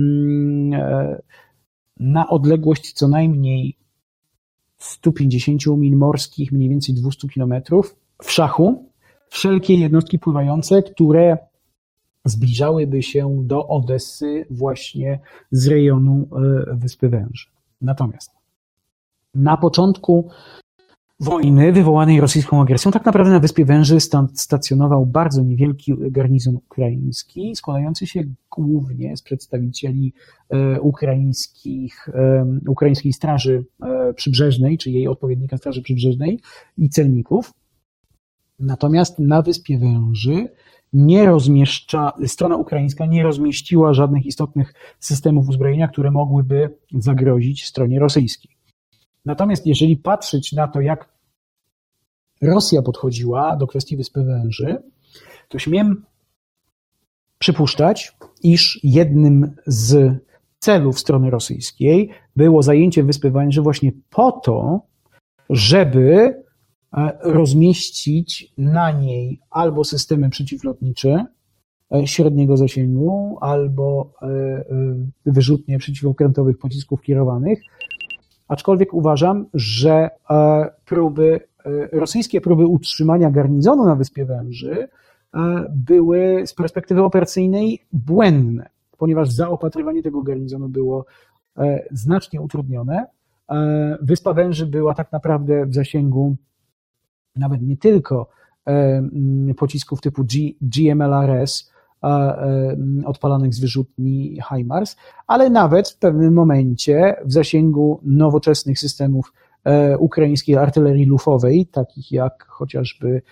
na odległość co najmniej sto pięćdziesiąt mil morskich, mniej więcej dwieście kilometrów w szachu wszelkie jednostki pływające, które zbliżałyby się do Odessy właśnie z rejonu Wyspy Węży. Natomiast na początku wojny wywołanej rosyjską agresją tak naprawdę na Wyspie Węży stacjonował bardzo niewielki garnizon ukraiński, składający się głównie z przedstawicieli ukraińskich, ukraińskiej Straży Przybrzeżnej, czy jej odpowiednika Straży Przybrzeżnej i celników. Natomiast na Wyspie Węży nie rozmieszcza, strona ukraińska nie rozmieściła żadnych istotnych systemów uzbrojenia, które mogłyby zagrozić stronie rosyjskiej. Natomiast jeżeli patrzeć na to, jak Rosja podchodziła do kwestii Wyspy Węży, to śmiem przypuszczać, iż jednym z celów strony rosyjskiej było zajęcie Wyspy Węży właśnie po to, żeby rozmieścić na niej albo systemy przeciwlotnicze średniego zasięgu, albo wyrzutnie przeciwokrętowych pocisków kierowanych. Aczkolwiek uważam, że próby, rosyjskie próby utrzymania garnizonu na Wyspie Węży były z perspektywy operacyjnej błędne, ponieważ zaopatrywanie tego garnizonu było znacznie utrudnione. Wyspa Węży była tak naprawdę w zasięgu nawet nie tylko pocisków typu G M L R S odpalanych z wyrzutni HIMARS, ale nawet w pewnym momencie w zasięgu nowoczesnych systemów ukraińskiej artylerii lufowej, takich jak chociażby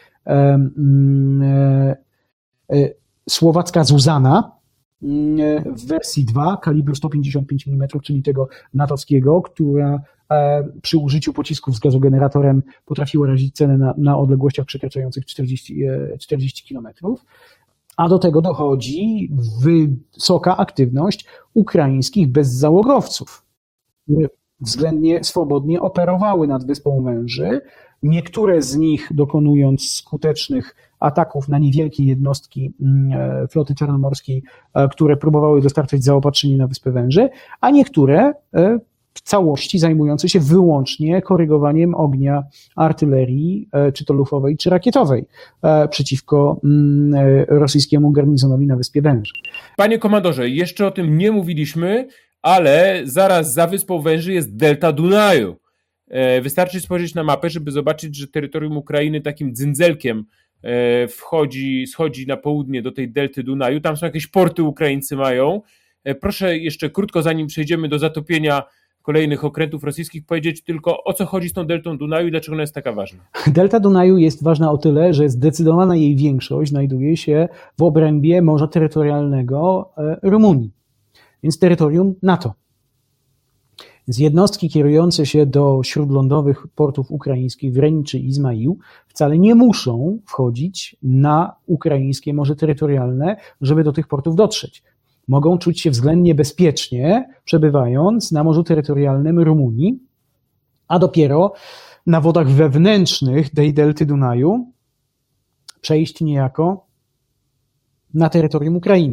słowacka Zuzana w wersji dwa kalibru sto pięćdziesiąt pięć milimetrów, czyli tego natowskiego, która przy użyciu pocisków z gazogeneratorem potrafiła razić cenę na, na odległościach przekraczających czterdzieści, czterdzieści kilometrów. A do tego dochodzi wysoka aktywność ukraińskich bezzałogowców, które względnie swobodnie operowały nad Wyspą Węży. Niektóre z nich dokonując skutecznych ataków na niewielkie jednostki floty czarnomorskiej, które próbowały dostarczyć zaopatrzenie na Wyspę Węży, a niektóre w całości zajmujące się wyłącznie korygowaniem ognia artylerii, czy to lufowej, czy rakietowej, przeciwko rosyjskiemu garnizonowi na Wyspie Węży. Panie komandorze, jeszcze o tym nie mówiliśmy, ale zaraz za Wyspą Węży jest delta Dunaju. Wystarczy spojrzeć na mapę, żeby zobaczyć, że terytorium Ukrainy takim dzyndzelkiem wchodzi, schodzi na południe do tej delty Dunaju. Tam są jakieś porty Ukraińcy mają. Proszę jeszcze krótko, zanim przejdziemy do zatopienia kolejnych okrętów rosyjskich, powiedzieć tylko, o co chodzi z tą deltą Dunaju i dlaczego ona jest taka ważna. Delta Dunaju jest ważna o tyle, że zdecydowana jej większość znajduje się w obrębie morza terytorialnego Rumunii, więc terytorium NATO. Więc jednostki kierujące się do śródlądowych portów ukraińskich w Reni czy Izmaił wcale nie muszą wchodzić na ukraińskie morze terytorialne, żeby do tych portów dotrzeć. Mogą czuć się względnie bezpiecznie, przebywając na morzu terytorialnym Rumunii, a dopiero na wodach wewnętrznych tej delty Dunaju przejść niejako na terytorium Ukrainy.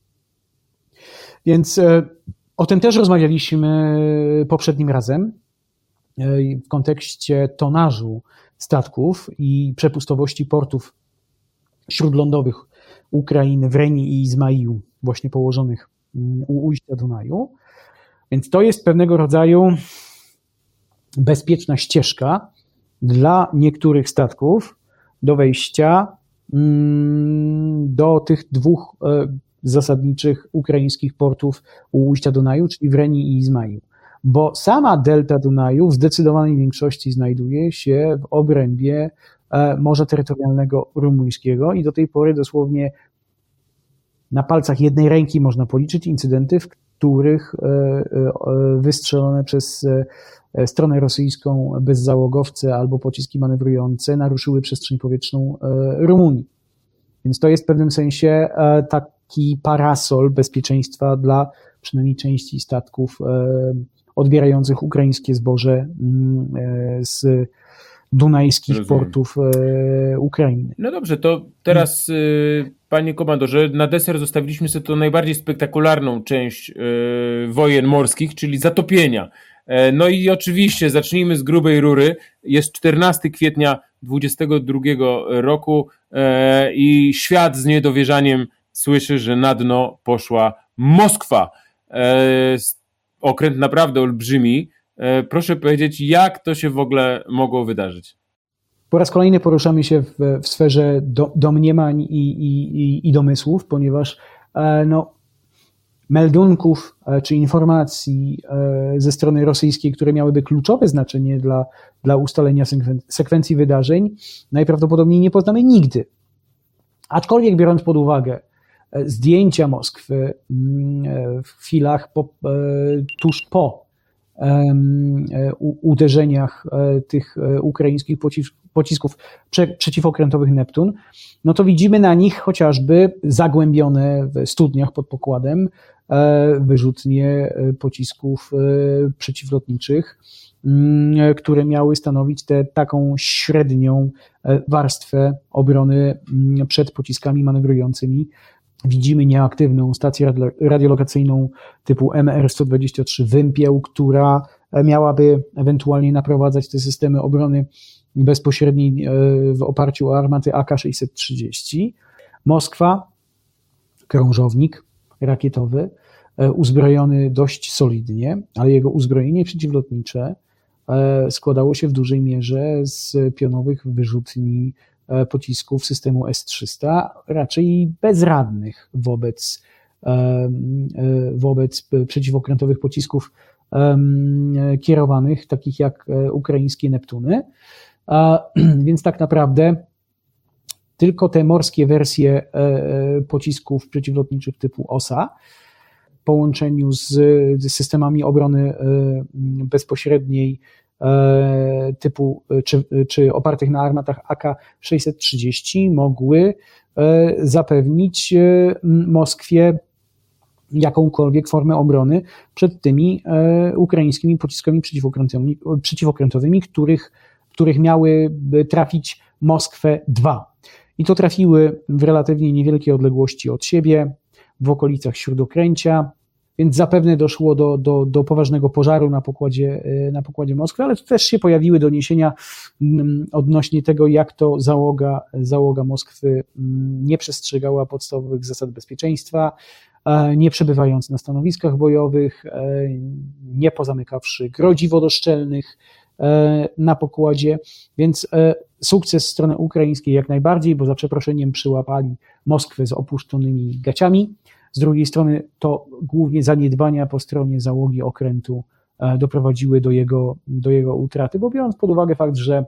Więc o tym też rozmawialiśmy poprzednim razem w kontekście tonażu statków i przepustowości portów śródlądowych Ukrainy w Reni i Izmailu, właśnie położonych u ujścia Dunaju. Więc to jest pewnego rodzaju bezpieczna ścieżka dla niektórych statków do wejścia do tych dwóch zasadniczych ukraińskich portów u ujścia Dunaju, czyli w Reni i Izmailu. Bo sama delta Dunaju w zdecydowanej większości znajduje się w obrębie Morza Terytorialnego Rumuńskiego i do tej pory dosłownie na palcach jednej ręki można policzyć incydenty, w których wystrzelone przez stronę rosyjską bezzałogowce albo pociski manewrujące naruszyły przestrzeń powietrzną Rumunii. Więc to jest w pewnym sensie taki parasol bezpieczeństwa dla przynajmniej części statków odbierających ukraińskie zboże z dunajskich Rozumiem. portów Ukrainy. No dobrze, to teraz panie komandorze, na deser zostawiliśmy sobie tą najbardziej spektakularną część wojen morskich, czyli zatopienia. No i oczywiście zacznijmy z grubej rury. Jest czternastego kwietnia dwudziestego drugiego roku i świat z niedowierzaniem słyszy, że na dno poszła Moskwa. Okręt naprawdę olbrzymi. Proszę powiedzieć, jak to się w ogóle mogło wydarzyć? Po raz kolejny poruszamy się w, w sferze do, domniemań i, i, i domysłów, ponieważ no, meldunków czy informacji ze strony rosyjskiej, które miałyby kluczowe znaczenie dla, dla ustalenia sekwencji wydarzeń, najprawdopodobniej nie poznamy nigdy. Aczkolwiek biorąc pod uwagę zdjęcia Moskwy w chwilach po, tuż po uderzeniach tych ukraińskich pocisków przeciwokrętowych Neptun, no to widzimy na nich chociażby zagłębione w studniach pod pokładem wyrzutnie pocisków przeciwlotniczych, które miały stanowić tę taką średnią warstwę obrony przed pociskami manewrującymi. Widzimy nieaktywną stację radiolokacyjną typu M R sto dwadzieścia trzy Wympieł, która miałaby ewentualnie naprowadzać te systemy obrony bezpośredniej w oparciu o armaty A K sześćset trzydzieści. Moskwa, krążownik rakietowy, uzbrojony dość solidnie, ale jego uzbrojenie przeciwlotnicze składało się w dużej mierze z pionowych wyrzutni pocisków systemu S trzysta, raczej bezradnych wobec, wobec przeciwokrętowych pocisków kierowanych, takich jak ukraińskie Neptuny. Więc tak naprawdę tylko te morskie wersje pocisków przeciwlotniczych typu Osa w połączeniu z, z systemami obrony bezpośredniej typu, czy, czy opartych na armatach A K sześćset trzydzieści mogły zapewnić Moskwie jakąkolwiek formę obrony przed tymi ukraińskimi pociskami przeciwokrętowymi, przeciwokrętowymi których, których miałyby trafić Moskwę dwa. I to trafiły w relatywnie niewielkiej odległości od siebie, w okolicach śródokręcia, więc zapewne doszło do, do, do poważnego pożaru na pokładzie, na pokładzie Moskwy, ale tu też się pojawiły doniesienia odnośnie tego, jak to załoga, załoga Moskwy nie przestrzegała podstawowych zasad bezpieczeństwa, nie przebywając na stanowiskach bojowych, nie pozamykawszy grodzi wodoszczelnych na pokładzie, więc sukces strony ukraińskiej jak najbardziej, bo za przeproszeniem przyłapali Moskwę z opuszczonymi gaciami. Z drugiej strony to głównie zaniedbania po stronie załogi okrętu doprowadziły do jego, do jego utraty, bo biorąc pod uwagę fakt, że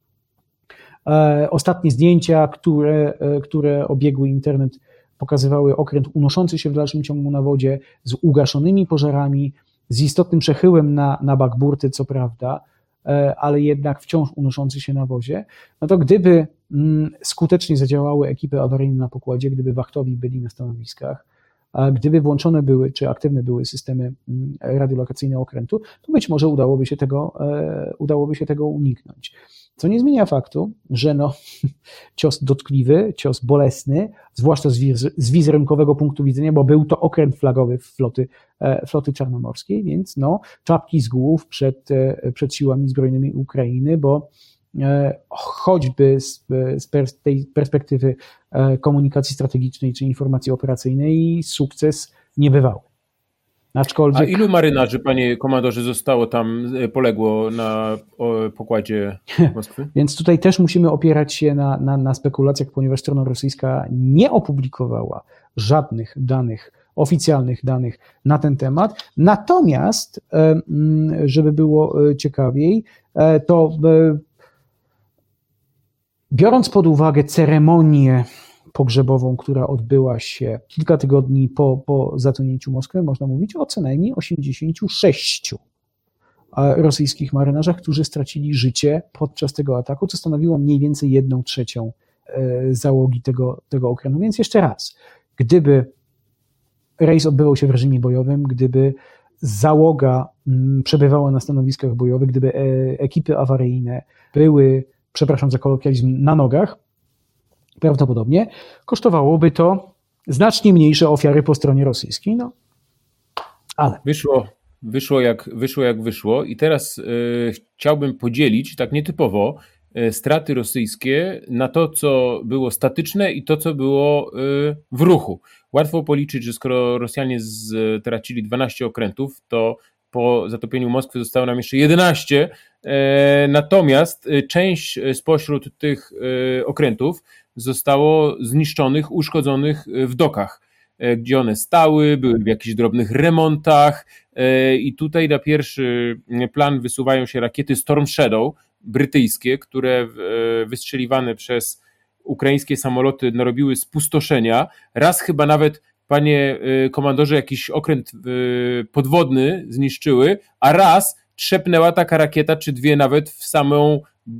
ostatnie zdjęcia, które, które obiegły internet, pokazywały okręt unoszący się w dalszym ciągu na wodzie z ugaszonymi pożarami, z istotnym przechyłem na, na bak burty, co prawda, ale jednak wciąż unoszący się na wozie, no to gdyby skutecznie zadziałały ekipy awaryjne na pokładzie, gdyby wachtowi byli na stanowiskach, a gdyby włączone były, czy aktywne były systemy radiolokacyjne okrętu, to być może udałoby się tego, udałoby się tego uniknąć. Co nie zmienia faktu, że no, cios dotkliwy, cios bolesny, zwłaszcza z, wiz, z wizerunkowego punktu widzenia, bo był to okręt flagowy floty, floty czarnomorskiej, więc no, czapki z głów przed, przed siłami zbrojnymi Ukrainy, bo choćby z, z tej perspektywy komunikacji strategicznej czy informacji operacyjnej, sukces niebywały. Aczkolwiek... A ilu marynarzy, panie komandorze, zostało tam, poległo na pokładzie Moskwy? Więc tutaj też musimy opierać się na, na, na spekulacjach, ponieważ strona rosyjska nie opublikowała żadnych danych, oficjalnych danych na ten temat. Natomiast, żeby było ciekawiej, to biorąc pod uwagę ceremonię pogrzebową, która odbyła się kilka tygodni po, po zatonięciu Moskwy, można mówić o co najmniej osiemdziesięciu sześciu rosyjskich marynarzach, którzy stracili życie podczas tego ataku, co stanowiło mniej więcej jedną trzecią załogi tego, tego okrętu. Więc jeszcze raz, gdyby rejs odbywał się w reżimie bojowym, gdyby załoga przebywała na stanowiskach bojowych, gdyby ekipy awaryjne były, przepraszam za kolokwializm, na nogach, prawdopodobnie kosztowałoby to znacznie mniejsze ofiary po stronie rosyjskiej. No, ale... Wyszło, wyszło, jak, wyszło jak wyszło i teraz y, chciałbym podzielić tak nietypowo y, straty rosyjskie na to, co było statyczne i to, co było y, w ruchu. Łatwo policzyć, że skoro Rosjanie stracili dwanaście okrętów, to po zatopieniu Moskwy zostało nam jeszcze jedenaście, e, natomiast część spośród tych e, okrętów zostało zniszczonych, uszkodzonych w dokach, e, gdzie one stały, były w jakichś drobnych remontach e, i tutaj na pierwszy plan wysuwają się rakiety Storm Shadow brytyjskie, które e, wystrzeliwane przez ukraińskie samoloty narobiły spustoszenia. Raz chyba nawet, panie komandorze, jakiś okręt podwodny zniszczyły, a raz trzepnęła taka rakieta, czy dwie nawet, w samą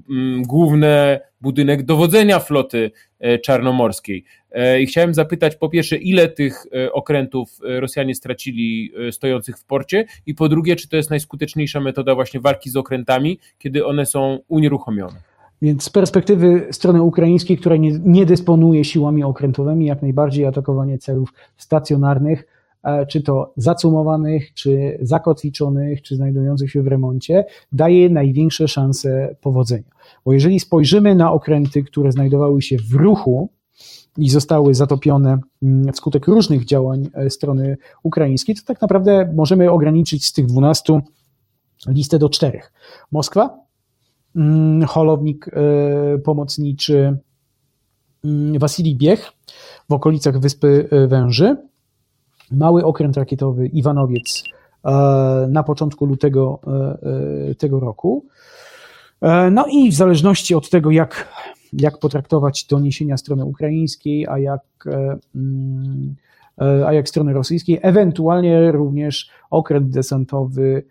główny budynek dowodzenia floty czarnomorskiej. I chciałem zapytać po pierwsze, ile tych okrętów Rosjanie stracili stojących w porcie i po drugie, czy to jest najskuteczniejsza metoda właśnie walki z okrętami, kiedy one są unieruchomione? Więc z perspektywy strony ukraińskiej, która nie, nie dysponuje siłami okrętowymi, jak najbardziej atakowanie celów stacjonarnych, czy to zacumowanych, czy zakotwiczonych, czy znajdujących się w remoncie, daje największe szanse powodzenia. Bo jeżeli spojrzymy na okręty, które znajdowały się w ruchu i zostały zatopione wskutek różnych działań strony ukraińskiej, to tak naprawdę możemy ograniczyć z tych dwunastu listę do czterech. Moskwa, holownik pomocniczy Wasilij Biech w okolicach Wyspy Węży, mały okręt rakietowy Iwanowiec na początku lutego tego roku. No i w zależności od tego, jak, jak potraktować doniesienia strony ukraińskiej, a jak, a jak strony rosyjskiej, ewentualnie również okręt desantowy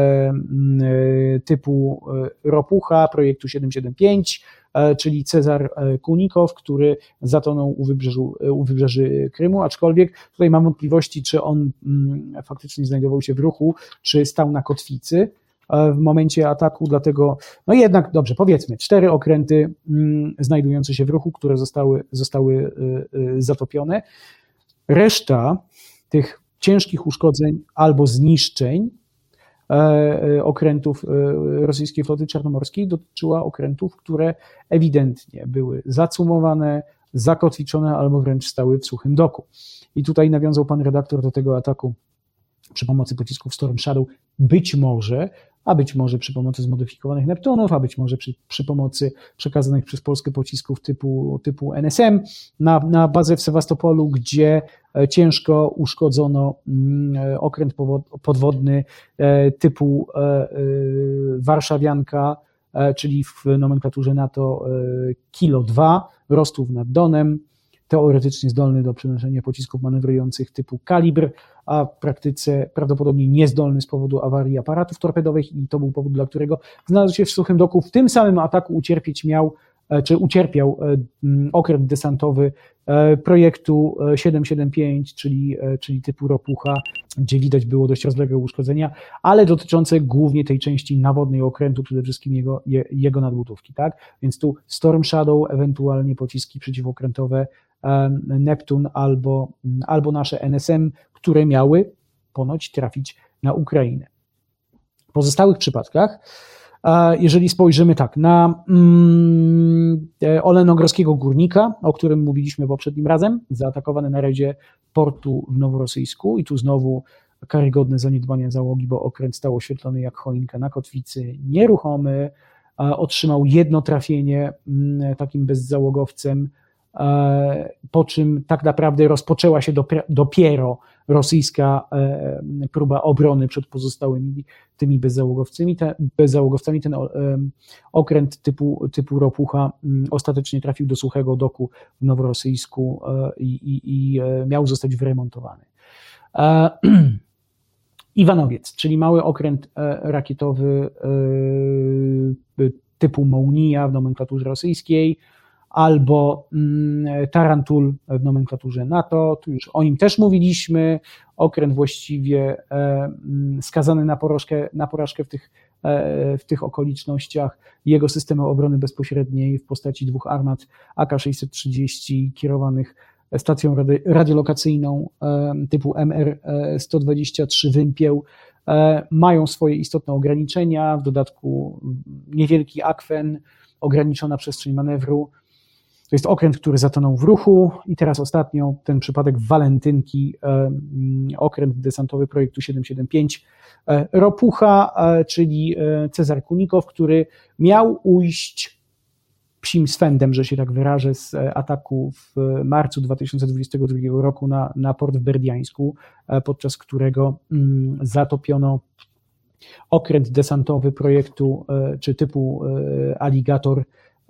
typu Ropucha projektu siedem siedem pięć, czyli Cezar Kunikow, który zatonął u, wybrzeżu, u wybrzeży Krymu, aczkolwiek tutaj mam wątpliwości, czy on faktycznie znajdował się w ruchu, czy stał na kotwicy w momencie ataku, dlatego no jednak, dobrze, powiedzmy, cztery okręty znajdujące się w ruchu, które zostały, zostały zatopione. Reszta tych ciężkich uszkodzeń albo zniszczeń okrętów rosyjskiej floty czarnomorskiej dotyczyła okrętów, które ewidentnie były zacumowane, zakotwiczone albo wręcz stały w suchym doku. I tutaj nawiązał pan redaktor do tego ataku przy pomocy pocisków Storm Shadow, być może, a być może przy pomocy zmodyfikowanych Neptunów, a być może przy, przy pomocy przekazanych przez Polskę pocisków typu, typu N S M na, na bazę w Sewastopolu, gdzie ciężko uszkodzono okręt podwodny typu Warszawianka, czyli w nomenklaturze NATO Kilo dwa, Rostów nad Donem, teoretycznie zdolny do przenoszenia pocisków manewrujących typu Kalibr, a w praktyce prawdopodobnie niezdolny z powodu awarii aparatów torpedowych i to był powód, dla którego znalazł się w suchym doku. W tym samym ataku ucierpieć miał, czy ucierpiał okręt desantowy projektu siedem siedem pięć, czyli, czyli typu Ropucha, gdzie widać było dość rozległe uszkodzenia, ale dotyczące głównie tej części nawodnej okrętu, przede wszystkim jego, jego nadbudówki, tak? Więc tu Storm Shadow, ewentualnie pociski przeciwokrętowe Neptun albo, albo nasze N S M, które miały ponoć trafić na Ukrainę. W pozostałych przypadkach Jeżeli spojrzymy tak na mm, olenogorskiego górnika, o którym mówiliśmy poprzednim razem, zaatakowany na rejdzie portu w Noworosyjsku i tu znowu karygodne zaniedbanie załogi, bo okręt stał oświetlony jak choinka na kotwicy, nieruchomy, otrzymał jedno trafienie takim bezzałogowcem, po czym tak naprawdę rozpoczęła się dopiero rosyjska próba obrony przed pozostałymi tymi bezzałogowcami. Te, bezzałogowcami ten okręt typu, typu ropucha ostatecznie trafił do suchego doku w Noworosyjsku i, i, i miał zostać wyremontowany. Iwanowiec, czyli mały okręt rakietowy typu Mołnija w nomenklaturze rosyjskiej, albo Tarantul w nomenklaturze NATO, tu już o nim też mówiliśmy, okręt właściwie skazany na porażkę, na porażkę w tych, w tych okolicznościach. Jego systemy obrony bezpośredniej w postaci dwóch armat A K sześćset trzydzieści kierowanych stacją radiolokacyjną typu M R sto dwadzieścia trzy Wympieł mają swoje istotne ograniczenia, w dodatku niewielki akwen, ograniczona przestrzeń manewru. To jest okręt, który zatonął w ruchu i teraz ostatnio ten przypadek Walentynki, okręt desantowy projektu siedem siedem pięć Ropucha, czyli Cezar Kunikow, który miał ujść psim swędem, że się tak wyrażę, z ataku w marcu dwa tysiące dwudziestego drugiego roku na, na port w Berdiańsku, podczas którego zatopiono okręt desantowy projektu czy typu Aligator,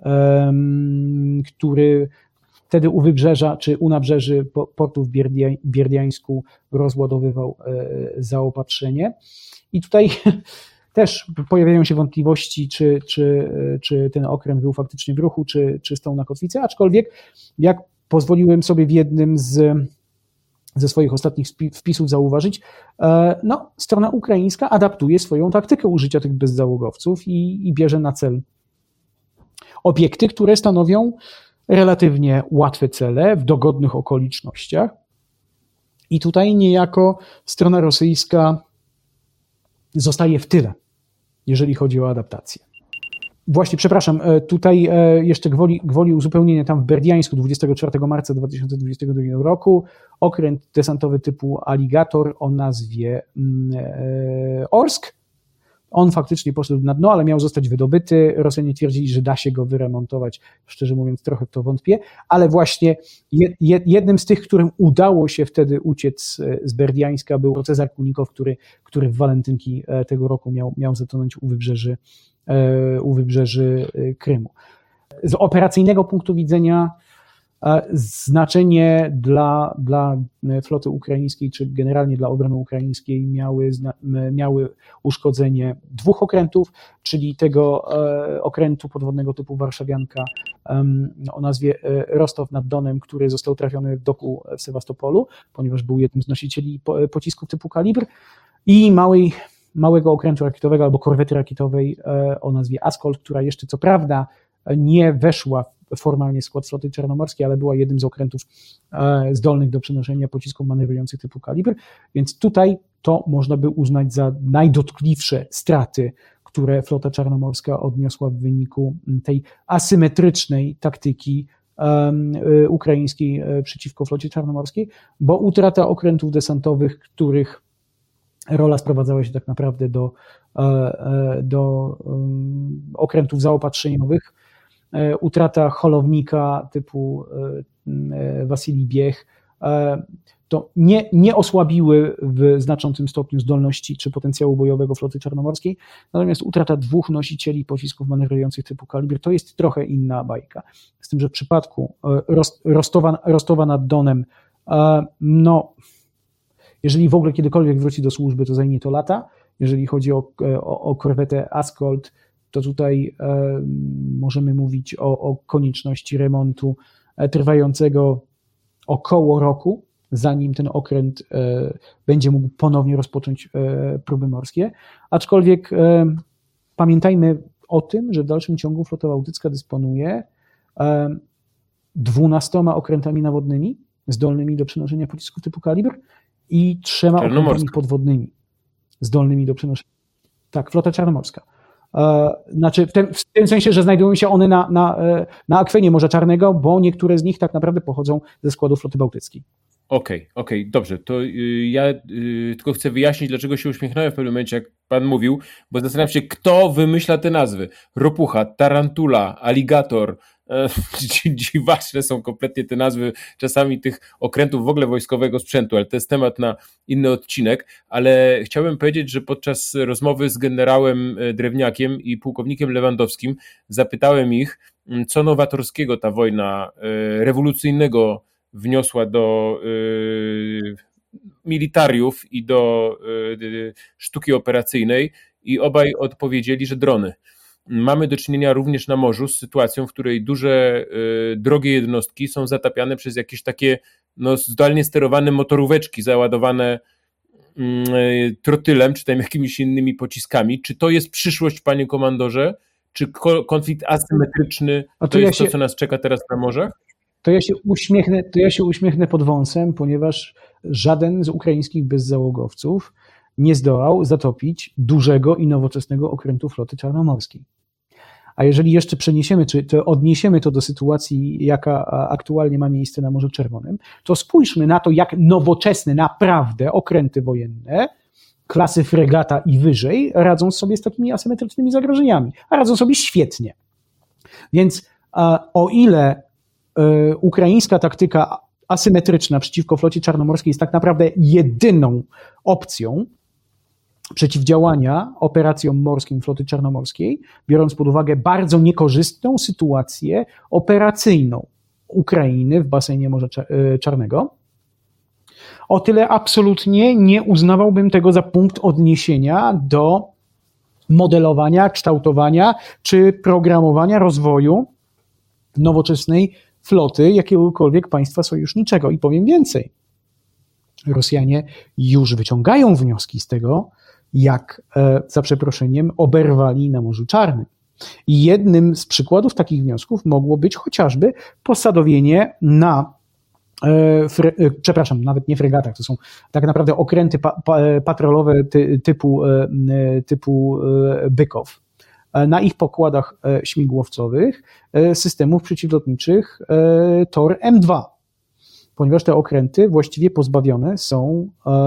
który wtedy u wybrzeża czy u nabrzeży portu w Bierdiańsku rozładowywał zaopatrzenie. I tutaj też pojawiają się wątpliwości, czy, czy, czy ten okręt był faktycznie w ruchu, czy, czy stał na kotwicy, aczkolwiek jak pozwoliłem sobie w jednym z, ze swoich ostatnich wpisów zauważyć, no, strona ukraińska adaptuje swoją taktykę użycia tych bezzałogowców i, i bierze na cel obiekty, które stanowią relatywnie łatwe cele w dogodnych okolicznościach. I tutaj niejako strona rosyjska zostaje w tyle, jeżeli chodzi o adaptację. Właśnie, przepraszam, tutaj jeszcze gwoli, gwoli uzupełnienia, tam w Berdiańsku dwudziestego czwartego marca dwa tysiące dwudziestego drugiego roku okręt desantowy typu Aligator o nazwie Orsk. On faktycznie poszedł na dno, ale miał zostać wydobyty. Rosjanie twierdzili, że da się go wyremontować. Szczerze mówiąc, trochę w to wątpię, ale właśnie jednym z tych, którym udało się wtedy uciec z Berdiańska, był Cezar Kunikow, który, który w Walentynki tego roku miał, miał zatonąć u wybrzeży, u wybrzeży Krymu. Z operacyjnego punktu widzenia znaczenie dla, dla floty ukraińskiej, czy generalnie dla obrony ukraińskiej miały, miały uszkodzenie dwóch okrętów, czyli tego okrętu podwodnego typu Warszawianka o nazwie Rostow nad Donem, który został trafiony w doku w Sewastopolu, ponieważ był jednym z nosicieli pocisków typu Kalibr, i małej, małego okrętu rakietowego albo korwety rakietowej o nazwie Askold, która jeszcze co prawda nie weszła formalnie w skład floty czarnomorskiej, ale była jednym z okrętów zdolnych do przenoszenia pocisków manewrujących typu Kalibr, więc tutaj to można by uznać za najdotkliwsze straty, które flota czarnomorska odniosła w wyniku tej asymetrycznej taktyki ukraińskiej przeciwko flocie czarnomorskiej, bo utrata okrętów desantowych, których rola sprowadzała się tak naprawdę do, do okrętów zaopatrzeniowych, utrata holownika typu Wasilij Biech, to nie, nie osłabiły w znaczącym stopniu zdolności czy potencjału bojowego floty czarnomorskiej, natomiast utrata dwóch nosicieli pocisków manewrujących typu Kalibr to jest trochę inna bajka. Z tym, że w przypadku Rostowa, Rostowa nad Donem, no, jeżeli w ogóle kiedykolwiek wróci do służby, to zajmie to lata. Jeżeli chodzi o, o, o korwetę Askold, to tutaj e, możemy mówić o, o konieczności remontu e, trwającego około roku, zanim ten okręt e, będzie mógł ponownie rozpocząć e, próby morskie. Aczkolwiek e, pamiętajmy o tym, że w dalszym ciągu flota bałtycka dysponuje e, dwunastoma okrętami nawodnymi zdolnymi do przenoszenia pocisków typu Kalibr i trzema okrętami podwodnymi zdolnymi do przenoszenia. Tak, flota czarnomorska. Znaczy w tym, w tym sensie, że znajdują się one na, na, na akwenie Morza Czarnego, bo niektóre z nich tak naprawdę pochodzą ze składu floty bałtyckiej. Okej, okay, okej, okay, dobrze, to yy, ja yy, tylko chcę wyjaśnić, dlaczego się uśmiechnąłem w pewnym momencie, jak pan mówił, bo zastanawiam się, kto wymyśla te nazwy. Ropucha, tarantula, aligator, e, dziwaczne są kompletnie te nazwy czasami tych okrętów w ogóle wojskowego sprzętu, ale to jest temat na inny odcinek, ale chciałbym powiedzieć, że podczas rozmowy z generałem Drewniakiem i pułkownikiem Lewandowskim zapytałem ich, co nowatorskiego ta wojna e, rewolucyjnego wniosła do y, militariów i do y, sztuki operacyjnej i obaj odpowiedzieli, że drony. Mamy do czynienia również na morzu z sytuacją, w której duże, y, drogie jednostki są zatapiane przez jakieś takie no, zdalnie sterowane motoróweczki załadowane y, trotylem, czy tam jakimiś innymi pociskami. Czy to jest przyszłość, panie komandorze? Czy konflikt asymetryczny to, to jest ja się... to, co nas czeka teraz na morzach? To ja się uśmiechnę, to ja się uśmiechnę pod wąsem, ponieważ żaden z ukraińskich bezzałogowców nie zdołał zatopić dużego i nowoczesnego okrętu floty czarnomorskiej. A jeżeli jeszcze przeniesiemy, czy to odniesiemy to do sytuacji, jaka aktualnie ma miejsce na Morzu Czerwonym, to spójrzmy na to, jak nowoczesne naprawdę okręty wojenne klasy fregata i wyżej radzą sobie z takimi asymetrycznymi zagrożeniami. A radzą sobie świetnie. Więc o ile ukraińska taktyka asymetryczna przeciwko flocie czarnomorskiej jest tak naprawdę jedyną opcją przeciwdziałania operacjom morskim floty czarnomorskiej, biorąc pod uwagę bardzo niekorzystną sytuację operacyjną Ukrainy w basenie Morza Czarnego, o tyle absolutnie nie uznawałbym tego za punkt odniesienia do modelowania, kształtowania czy programowania rozwoju nowoczesnej floty jakiegokolwiek państwa sojuszniczego. I powiem więcej. Rosjanie już wyciągają wnioski z tego, jak, za przeproszeniem, oberwali na Morzu Czarnym. I jednym z przykładów takich wniosków mogło być chociażby posadowienie na, fre, przepraszam, nawet nie fregatach, to są tak naprawdę okręty pa, pa, patrolowe ty, typu, typu Bykow, na ich pokładach śmigłowcowych systemów przeciwlotniczych Tor M dwa, ponieważ te okręty właściwie pozbawione są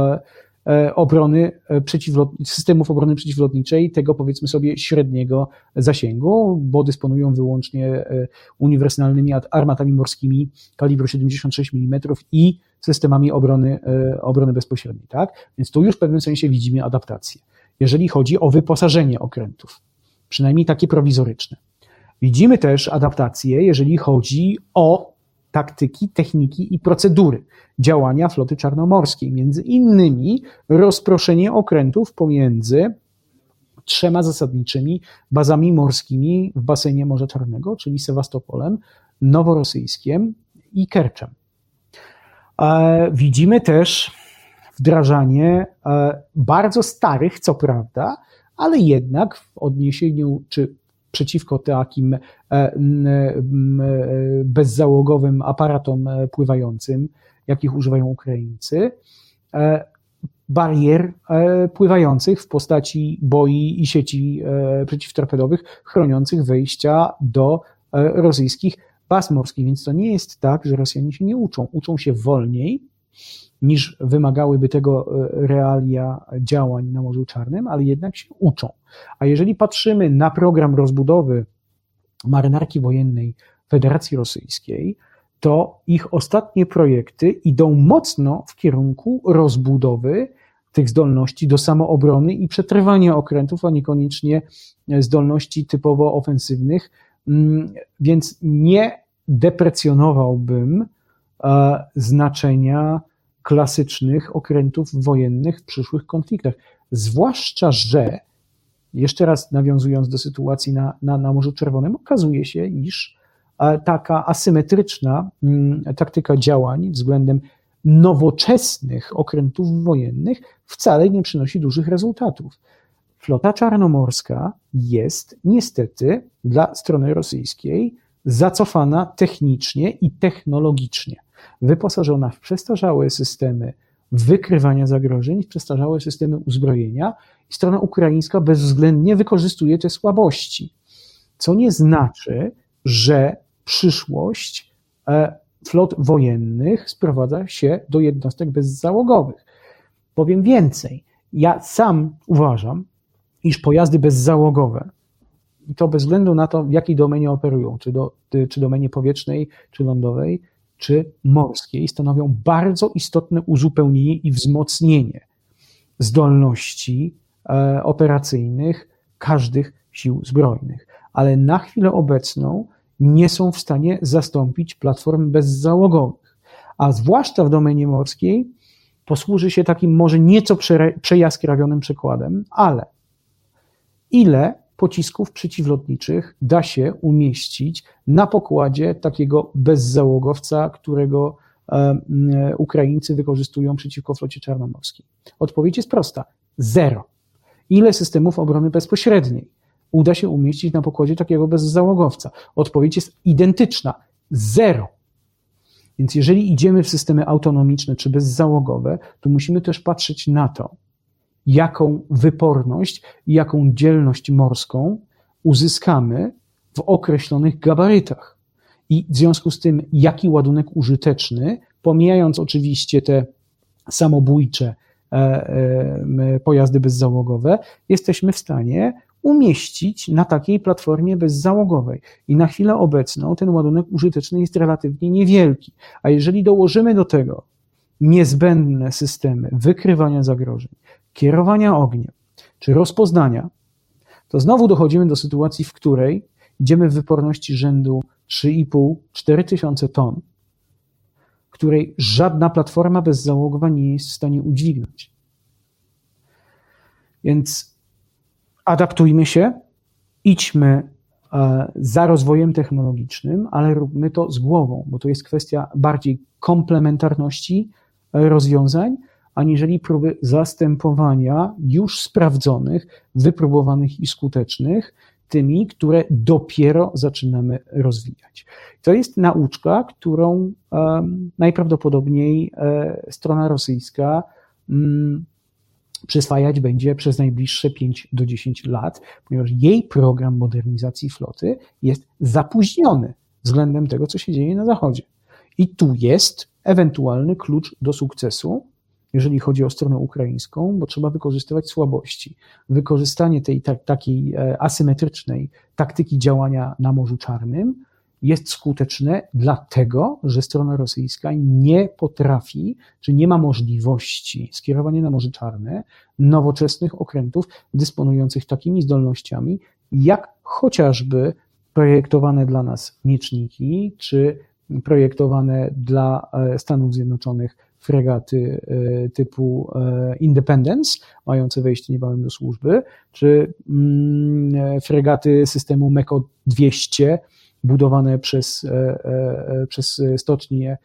obrony przeciwlot... systemów obrony przeciwlotniczej tego, powiedzmy sobie, średniego zasięgu, bo dysponują wyłącznie uniwersalnymi armatami morskimi kalibru siedemdziesiąt sześć milimetrów i systemami obrony, obrony bezpośredniej. Tak? Więc tu już w pewnym sensie widzimy adaptację. Jeżeli chodzi o wyposażenie okrętów, przynajmniej takie prowizoryczne. Widzimy też adaptację, jeżeli chodzi o taktyki, techniki i procedury działania floty czarnomorskiej. Między innymi rozproszenie okrętów pomiędzy trzema zasadniczymi bazami morskimi w basenie Morza Czarnego, czyli Sewastopolem, Noworosyjskiem i Kerczem. Widzimy też wdrażanie bardzo starych, co prawda, ale jednak w odniesieniu czy przeciwko takim bezzałogowym aparatom pływającym, jakich używają Ukraińcy, barier pływających w postaci boi i sieci przeciwtorpedowych chroniących wejścia do rosyjskich baz morskich. Więc to nie jest tak, że Rosjanie się nie uczą. Uczą się wolniej, niż wymagałyby tego realia działań na Morzu Czarnym, ale jednak się uczą. A jeżeli patrzymy na program rozbudowy marynarki wojennej Federacji Rosyjskiej, to ich ostatnie projekty idą mocno w kierunku rozbudowy tych zdolności do samoobrony i przetrwania okrętów, a niekoniecznie zdolności typowo ofensywnych, więc nie deprecjonowałbym znaczenia klasycznych okrętów wojennych w przyszłych konfliktach. Zwłaszcza, że, jeszcze raz nawiązując do sytuacji na, na, na Morzu Czerwonym, okazuje się, iż taka asymetryczna taktyka działań względem nowoczesnych okrętów wojennych wcale nie przynosi dużych rezultatów. Flota czarnomorska jest niestety dla strony rosyjskiej zacofana technicznie i technologicznie, wyposażona w przestarzałe systemy wykrywania zagrożeń, przestarzałe systemy uzbrojenia i strona ukraińska bezwzględnie wykorzystuje te słabości. Co nie znaczy, że przyszłość flot wojennych sprowadza się do jednostek bezzałogowych. Powiem więcej, ja sam uważam, iż pojazdy bezzałogowe, i to bez względu na to, w jakiej domenie operują, czy, do, czy domenie powietrznej, czy lądowej, czy morskiej, stanowią bardzo istotne uzupełnienie i wzmocnienie zdolności e, operacyjnych każdych sił zbrojnych. Ale na chwilę obecną nie są w stanie zastąpić platform bezzałogowych. A zwłaszcza w domenie morskiej posłuży się takim może nieco przejaskrawionym przykładem, ale ile pocisków przeciwlotniczych da się umieścić na pokładzie takiego bezzałogowca, którego e, Ukraińcy wykorzystują przeciwko flocie czarnomorskiej? Odpowiedź jest prosta. Zero. Ile systemów obrony bezpośredniej uda się umieścić na pokładzie takiego bezzałogowca? Odpowiedź jest identyczna. Zero. Więc jeżeli idziemy w systemy autonomiczne czy bezzałogowe, to musimy też patrzeć na to, jaką wyporność i jaką dzielność morską uzyskamy w określonych gabarytach. I w związku z tym, jaki ładunek użyteczny, pomijając oczywiście te samobójcze pojazdy bezzałogowe, jesteśmy w stanie umieścić na takiej platformie bezzałogowej. I na chwilę obecną ten ładunek użyteczny jest relatywnie niewielki. A jeżeli dołożymy do tego niezbędne systemy wykrywania zagrożeń, kierowania ogniem czy rozpoznania, to znowu dochodzimy do sytuacji, w której idziemy w wyporności rzędu trzy i pół do czterech tysięcy ton, której żadna platforma bezzałogowa nie jest w stanie udźwignąć. Więc adaptujmy się, idźmy za rozwojem technologicznym, ale róbmy to z głową, bo to jest kwestia bardziej komplementarności rozwiązań, aniżeli próby zastępowania już sprawdzonych, wypróbowanych i skutecznych tymi, które dopiero zaczynamy rozwijać. To jest nauczka, którą um, najprawdopodobniej e, strona rosyjska um, przyswajać będzie przez najbliższe pięć do dziesięciu lat, ponieważ jej program modernizacji floty jest zapóźniony względem tego, co się dzieje na Zachodzie. I tu jest ewentualny klucz do sukcesu, jeżeli chodzi o stronę ukraińską, bo trzeba wykorzystywać słabości. Wykorzystanie tej ta, takiej asymetrycznej taktyki działania na Morzu Czarnym jest skuteczne dlatego, że strona rosyjska nie potrafi, czy nie ma możliwości skierowania na Morze Czarne nowoczesnych okrętów dysponujących takimi zdolnościami, jak chociażby projektowane dla nas mieczniki, czy projektowane dla Stanów Zjednoczonych fregaty typu Independence, mające wejście niebawem do służby, czy fregaty systemu Meko dwieście, budowane przez, przez stocznie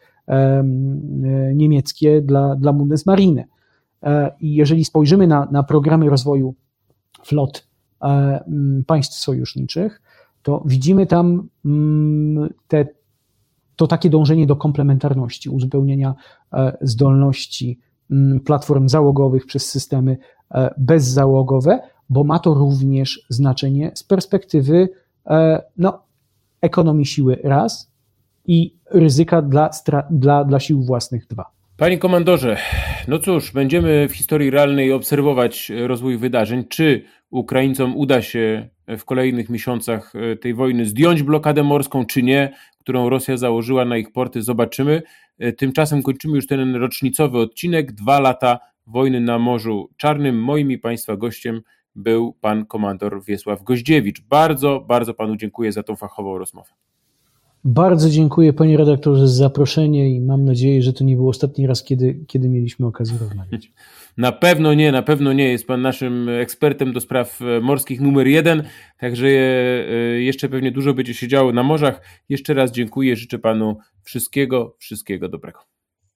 niemieckie dla, dla Bundesmarine. I jeżeli spojrzymy na, na programy rozwoju flot państw sojuszniczych, to widzimy tam te, to takie dążenie do komplementarności, uzupełnienia zdolności platform załogowych przez systemy bezzałogowe, bo ma to również znaczenie z perspektywy no, ekonomii siły raz i ryzyka dla, dla, dla sił własnych dwa. Panie komandorze, no cóż, będziemy w historii realnej obserwować rozwój wydarzeń. Czy Ukraińcom uda się w kolejnych miesiącach tej wojny zdjąć blokadę morską, czy nie, którą Rosja założyła na ich porty, zobaczymy. Tymczasem kończymy już ten rocznicowy odcinek. Dwa lata wojny na Morzu Czarnym. Moim i Państwa gościem był pan komandor Wiesław Goździewicz. Bardzo, bardzo panu dziękuję za tą fachową rozmowę. Bardzo dziękuję, panie redaktorze, za zaproszenie i mam nadzieję, że to nie był ostatni raz, kiedy, kiedy mieliśmy okazję rozmawiać. Na pewno nie, na pewno nie. Jest pan naszym ekspertem do spraw morskich numer jeden, także jeszcze pewnie dużo będzie się działo na morzach. Jeszcze raz dziękuję, życzę panu wszystkiego, wszystkiego dobrego.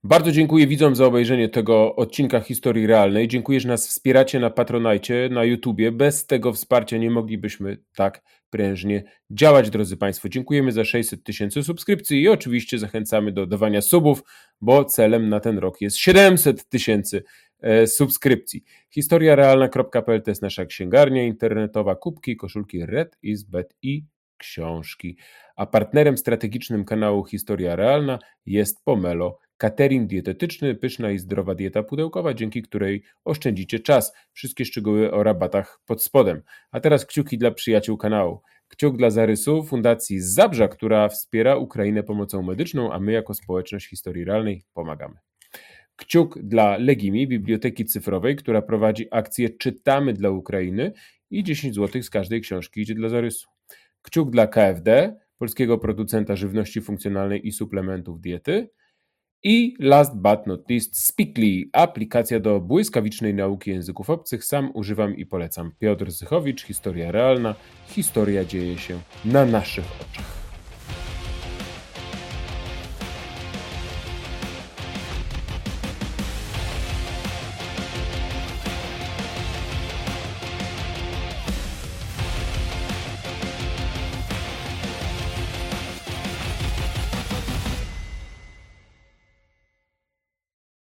Bardzo dziękuję widzom za obejrzenie tego odcinka Historii Realnej. Dziękuję, że nas wspieracie na Patronite, na YouTubie. Bez tego wsparcia nie moglibyśmy tak prężnie działać, drodzy Państwo. Dziękujemy za sześćset tysięcy subskrypcji i oczywiście zachęcamy do dawania subów, bo celem na ten rok jest siedemset tysięcy subskrypcji. historiarealna kropka p l to jest nasza księgarnia internetowa, kubki, koszulki Red is Bet i książki. A partnerem strategicznym kanału Historia Realna jest Pomelo, catering dietetyczny, pyszna i zdrowa dieta pudełkowa, dzięki której oszczędzicie czas. Wszystkie szczegóły o rabatach pod spodem. A teraz kciuki dla przyjaciół kanału. Kciuk dla Zarysu, Fundacji z Zabrza, która wspiera Ukrainę pomocą medyczną, a my jako społeczność Historii Realnej pomagamy. Kciuk dla Legimi, biblioteki cyfrowej, która prowadzi akcję Czytamy dla Ukrainy i dziesięć złotych z każdej książki idzie dla Zarysu. Kciuk dla K F D, polskiego producenta żywności funkcjonalnej i suplementów diety. I last but not least Speakly, aplikacja do błyskawicznej nauki języków obcych. Sam używam i polecam. Piotr Zychowicz, Historia Realna. Historia dzieje się na naszych oczach.